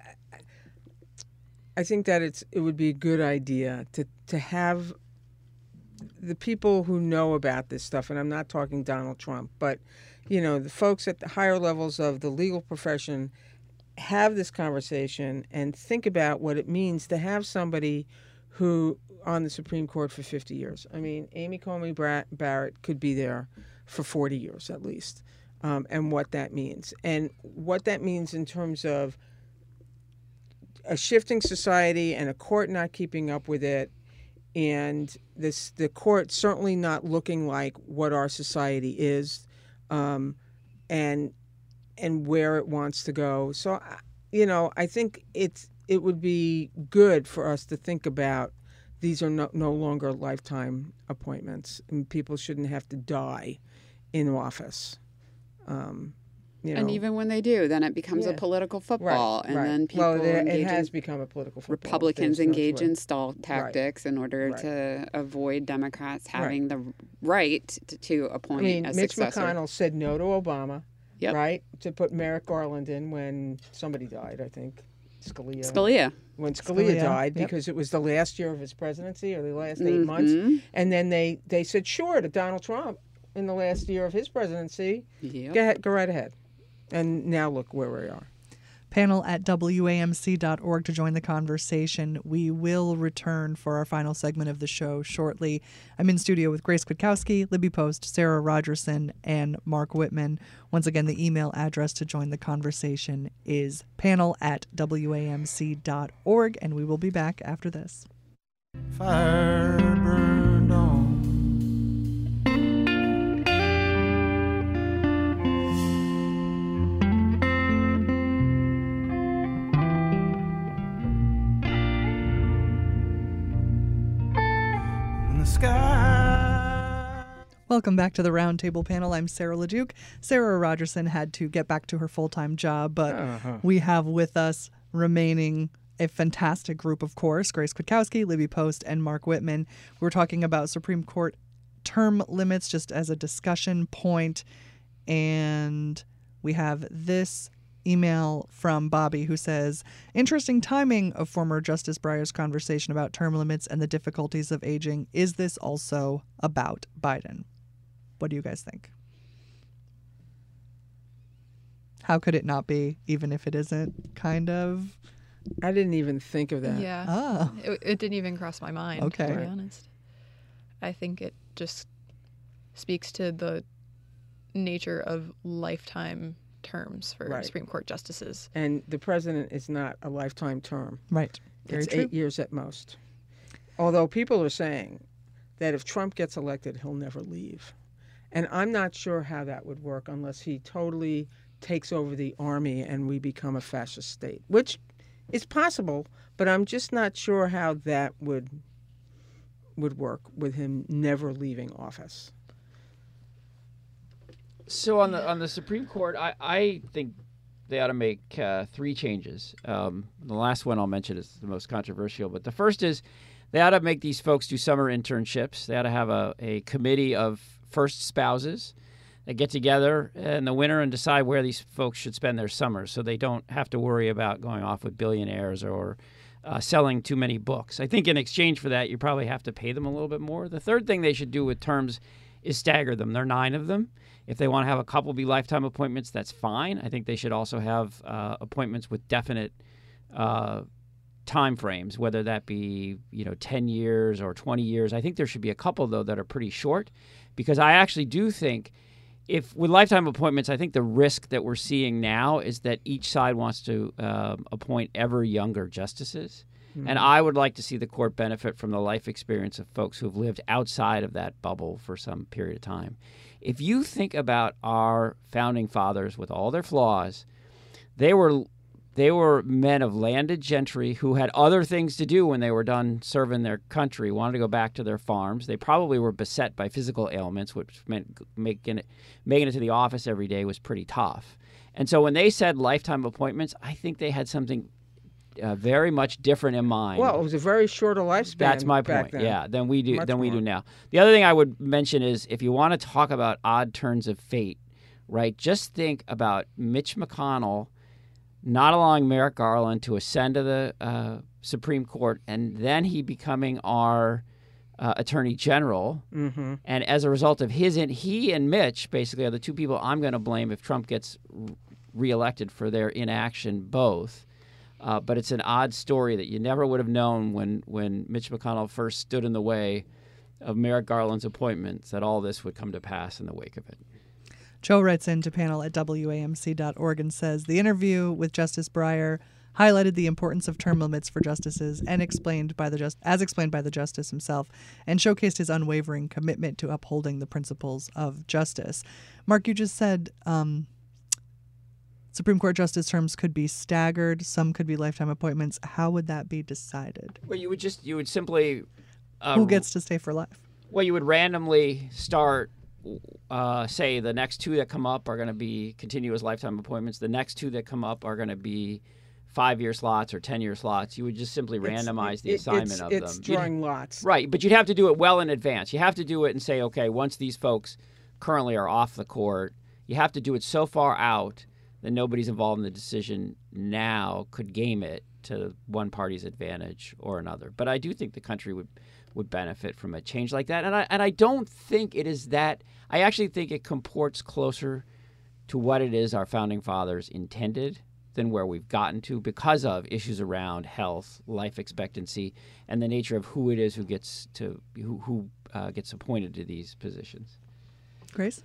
I think that it's, it would be a good idea to, to have the people who know about this stuff, and I'm not talking Donald Trump, but, you know, the folks at the higher levels of the legal profession have this conversation and think about what it means to have somebody who on the Supreme Court for fifty years. I mean, Amy Coney Barrett could be there for forty years at least, um, and what that means. And what that means in terms of a shifting society and a court not keeping up with it, and this the court certainly not looking like what our society is, um, and and where it wants to go. So, you know, I think it's it would be good for us to think about these are no, no longer lifetime appointments, and people shouldn't have to die in office. Um, you know. And even when they do, then it becomes Yeah. a political football, Right, and right. then people well, it, engage it has in, become a political football. Republicans There's no engage choice. in stall tactics in order Right. to avoid Democrats having the right to, to appoint I mean, a Mitch successor. McConnell said no to Obama, Yep. right? To put Merrick Garland in when somebody died, I think. Scalia. Scalia. When Scalia, Scalia, died, yep. because it was the last year of his presidency or the last eight months. Mhm. And then they, they said, sure, to Donald Trump. in the last year of his presidency. Yep. Go ahead, go right ahead. And now look where we are. Panel at W A M C dot org to join the conversation. We will return for our final segment of the show shortly. I'm in studio with Grace Kwiatkowski, Libby Post, Sarah Rogerson, and Mark Whitman. Once again, the email address to join the conversation is panel at W A M C dot org, and we will be back after this. Fire burned on. In the sky. Welcome back to the Roundtable Panel. I'm Sarah LeDuc. Sarah Rogerson had to get back to her full-time job, but Uh-huh. we have with us remaining a fantastic group, of course, Grace Kwiatkowski, Libby Post, and Mark Whitman. We're talking about Supreme Court term limits just as a discussion point, and we have this email from Bobby who says, interesting timing of former Justice Breyer's conversation about term limits and the difficulties of aging. Is this also about Biden? What do you guys think? How could it not be, even if it isn't, kind of? I didn't even think of that. Yeah. Ah, It, it didn't even cross my mind, Okay. to be Right. honest. I think it just speaks to the nature of lifetime terms for Right. Supreme Court justices. And the president is not a lifetime term. right. Very It's true. eight years at most. Although people are saying that if Trump gets elected, he'll never leave. And I'm not sure how that would work unless he totally takes over the army and we become a fascist state, which is possible, but I'm just not sure how that would would work with him never leaving office. So on the on the Supreme Court, I, I think they ought to make uh, three changes. Um, the last one I'll mention is the most controversial, but the first is they ought to make these folks do summer internships. They ought to have a, a committee of first spouses that get together in the winter and decide where these folks should spend their summers so they don't have to worry about going off with billionaires or uh, selling too many books. I think in exchange for that, you probably have to pay them a little bit more. The third thing they should do with terms is stagger them. There are nine of them. If they want to have a couple be lifetime appointments, that's fine. I think they should also have uh, appointments with definite uh, time frames, whether that be you know ten years or twenty years. I think there should be a couple, though, that are pretty short, because I actually do think if with lifetime appointments, I think the risk that we're seeing now is that each side wants to uh, appoint ever younger justices. Mm-hmm. And I would like to see the court benefit from the life experience of folks who have lived outside of that bubble for some period of time. If you think about our founding fathers with all their flaws, they were they were men of landed gentry who had other things to do when they were done serving their country, wanted to go back to their farms. They probably were beset by physical ailments, which meant making it, making it to the office every day was pretty tough. And so when they said lifetime appointments, I think they had something uh, very much different in mind. Well, it was a very shorter lifespan. That's my back point. then. Yeah, than we do Much than we more. do now. The other thing I would mention is if you want to talk about odd turns of fate, right? Just think about Mitch McConnell not allowing Merrick Garland to ascend to the uh, Supreme Court, and then he becoming our uh, Attorney General. Mm-hmm. And as a result of his, in, he and Mitch basically are the two people I'm going to blame if Trump gets re- reelected for their inaction, both. Uh, but it's an odd story that you never would have known when, when Mitch McConnell first stood in the way of Merrick Garland's appointments that all this would come to pass in the wake of it. Joe writes into panel at W A M C dot org and says, the interview with Justice Breyer highlighted the importance of term limits for justices and explained by the just as explained by the justice himself, and showcased his unwavering commitment to upholding the principles of justice. Mark, you just said um, Supreme Court justice terms could be staggered. Some could be lifetime appointments. How would that be decided? Well, you would just you would simply uh, Who gets to stay for life? well, you would randomly start. Uh, say the next two that come up are going to be continuous lifetime appointments. The next two that come up are going to be five-year slots or ten-year slots. You would just simply randomize the It- assignment it's, of it's them. You'd- drawing lots. Right, but you'd have to do it well in advance. You have to do it and say, okay, once these folks currently are off the court, you have to do it so far out that nobody's involved in the decision now could game it to one party's advantage or another. But I do think the country would would benefit from a change like that. And I and I don't think it is that. I actually think it comports closer to what it is our founding fathers intended than where we've gotten to because of issues around health, life expectancy, and the nature of who it is who gets to who who uh, gets appointed to these positions. Grace?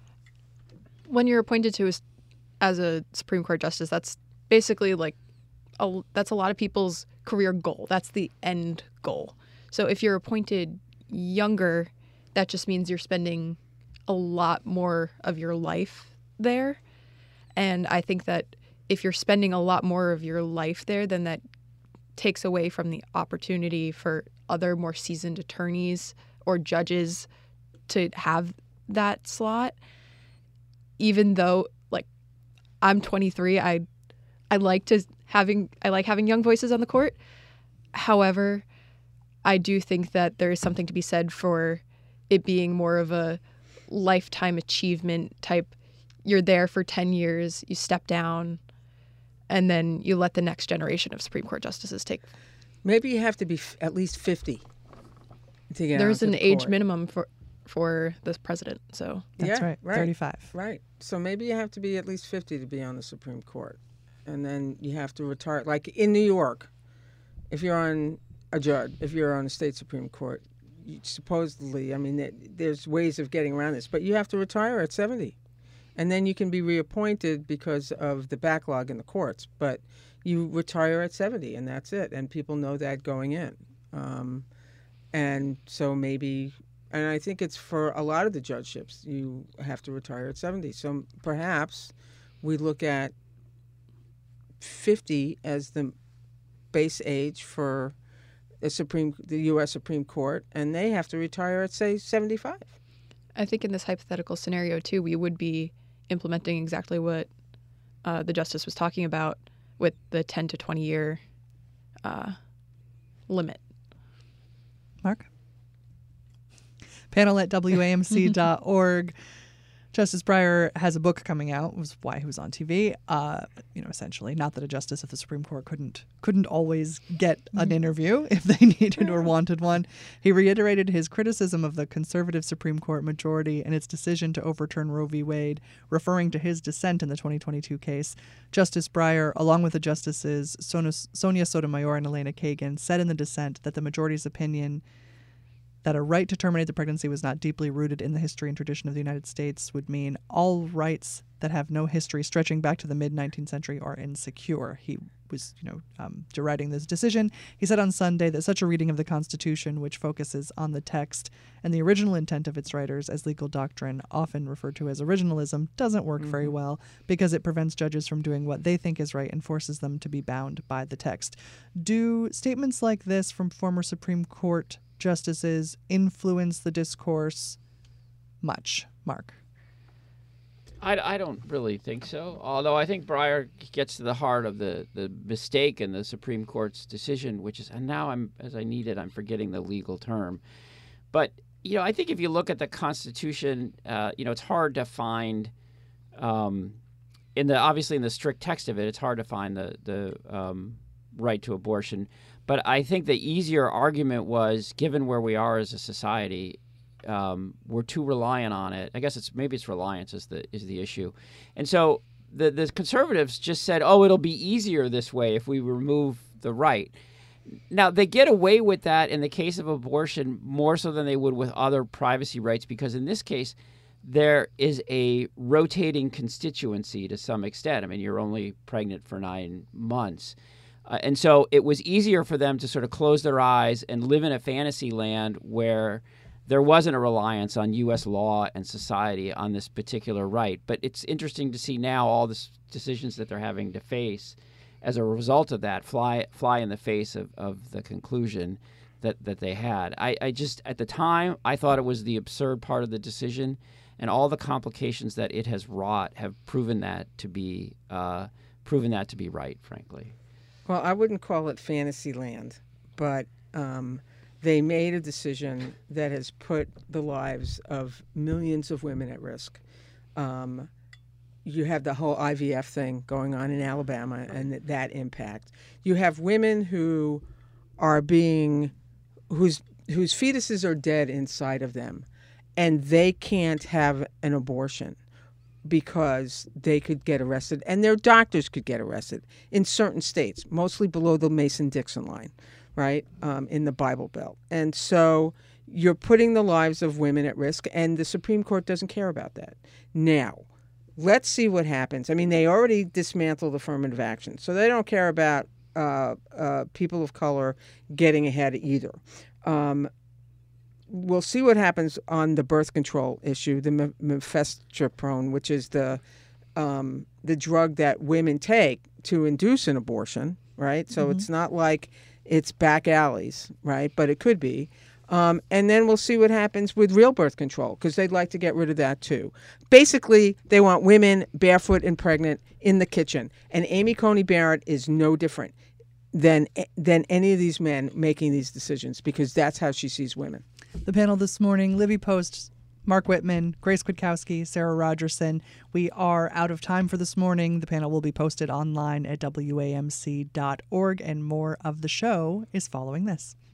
When you're appointed to as, as a Supreme Court justice, that's basically like a, that's a lot of people's career goal. That's the end goal. So if you're appointed younger, that just means you're spending a lot more of your life there. And I think that if you're spending a lot more of your life there, then that takes away from the opportunity for other more seasoned attorneys or judges to have that slot. Even though, like, I'm twenty-three, I I like to having I like having young voices on the court. However, I do think that there is something to be said for it being more of a lifetime achievement type. You're there for ten years, you step down, and then you let the next generation of Supreme Court justices take. Maybe you have to be f- at least fifty to get There's onto an the age court. minimum for for the president, so That's Yeah, right, right. thirty-five. Right. So maybe you have to be at least fifty to be on the Supreme Court. And then you have to retire. Like in New York, if you're on a judge, if you're on a state Supreme Court, you supposedly, I mean, there- there's ways of getting around this, but you have to retire at seventy. And then you can be reappointed because of the backlog in the courts. But you retire at seventy, and that's it. And people know that going in. Um, and so maybe, and I think it's for a lot of the judgeships, you have to retire at seventy. So perhaps we look at fifty as the base age for the Supreme, the U S Supreme Court, and they have to retire at, say, seventy-five. I think in this hypothetical scenario too, we would be implementing exactly what uh, the justice was talking about with the ten to twenty year uh, limit. Mark? Panel at W A M C dot org. Justice Breyer has a book coming out. It was why he was on T V. Uh, you know, essentially, not that a justice of the Supreme Court couldn't couldn't always get an interview if they needed or wanted one. He reiterated his criticism of the conservative Supreme Court majority and its decision to overturn Roe v. Wade, referring to his dissent in the twenty twenty-two case. Justice Breyer, along with the justices Sonia, Sonia Sotomayor and Elena Kagan, said in the dissent that the majority's opinion that a right to terminate the pregnancy was not deeply rooted in the history and tradition of the United States would mean all rights that have no history stretching back to the mid-nineteenth century are insecure. He was, you know, um, deriding this decision. He said on Sunday that such a reading of the Constitution, which focuses on the text and the original intent of its writers as legal doctrine, often referred to as originalism, doesn't work Mm-hmm. very well because it prevents judges from doing what they think is right and forces them to be bound by the text. Do statements like this from former Supreme Court justices influence the discourse much, Mark? I, I don't really think so, although I think Breyer gets to the heart of the, the mistake in the Supreme Court's decision, which is, and now I'm, as I need it, I'm forgetting the legal term. But, you know, I think if you look at the Constitution, uh, you know, it's hard to find, um, in the, obviously in the strict text of it, it's hard to find the, the um, right to abortion. But I think the easier argument was, given where we are as a society, um, we're too reliant on it. I guess it's maybe it's reliance is the is the issue, and so the the conservatives just said, "Oh, it'll be easier this way if we remove the right." Now they get away with that in the case of abortion more so than they would with other privacy rights, because in this case, there is a rotating constituency to some extent. I mean, you're only pregnant for nine months. Uh, and so it was easier for them to sort of close their eyes and live in a fantasy land where there wasn't a reliance on U S law and society on this particular right. But it's interesting to see now all the decisions that they're having to face as a result of that fly fly in the face of, of the conclusion that, that they had. I, I just, at the time, I thought it was the absurd part of the decision, and all the complications that it has wrought have proven that to be uh, proven that to be right, frankly. Well, I wouldn't call it fantasy land, but um, they made a decision that has put the lives of millions of women at risk. Um, you have the whole I V F thing going on in Alabama and th- that impact. You have women who are being, whose whose fetuses are dead inside of them, and they can't have an abortion because they could get arrested, and their doctors could get arrested in certain states, mostly below the Mason-Dixon line, right, um, in the Bible Belt. And so you're putting the lives of women at risk, and the Supreme Court doesn't care about that. Now, let's see what happens. I mean, they already dismantled affirmative action, so they don't care about uh, uh, people of color getting ahead either. Um, we'll see what happens on the birth control issue, the m- mifestrone, which is the um, the drug that women take to induce an abortion, right? So mm-hmm. it's not like it's back alleys, right? But it could be. Um, and then we'll see what happens with real birth control, because they'd like to get rid of that too. Basically, they want women barefoot and pregnant in the kitchen. And Amy Coney Barrett is no different than than any of these men making these decisions, because that's how she sees women. The panel this morning: Livy Post, Mark Whitman, Grace Kwiatkowski, Sarah Rogerson. We are out of time for this morning. The panel will be posted online at W A M C dot org, and more of the show is following this.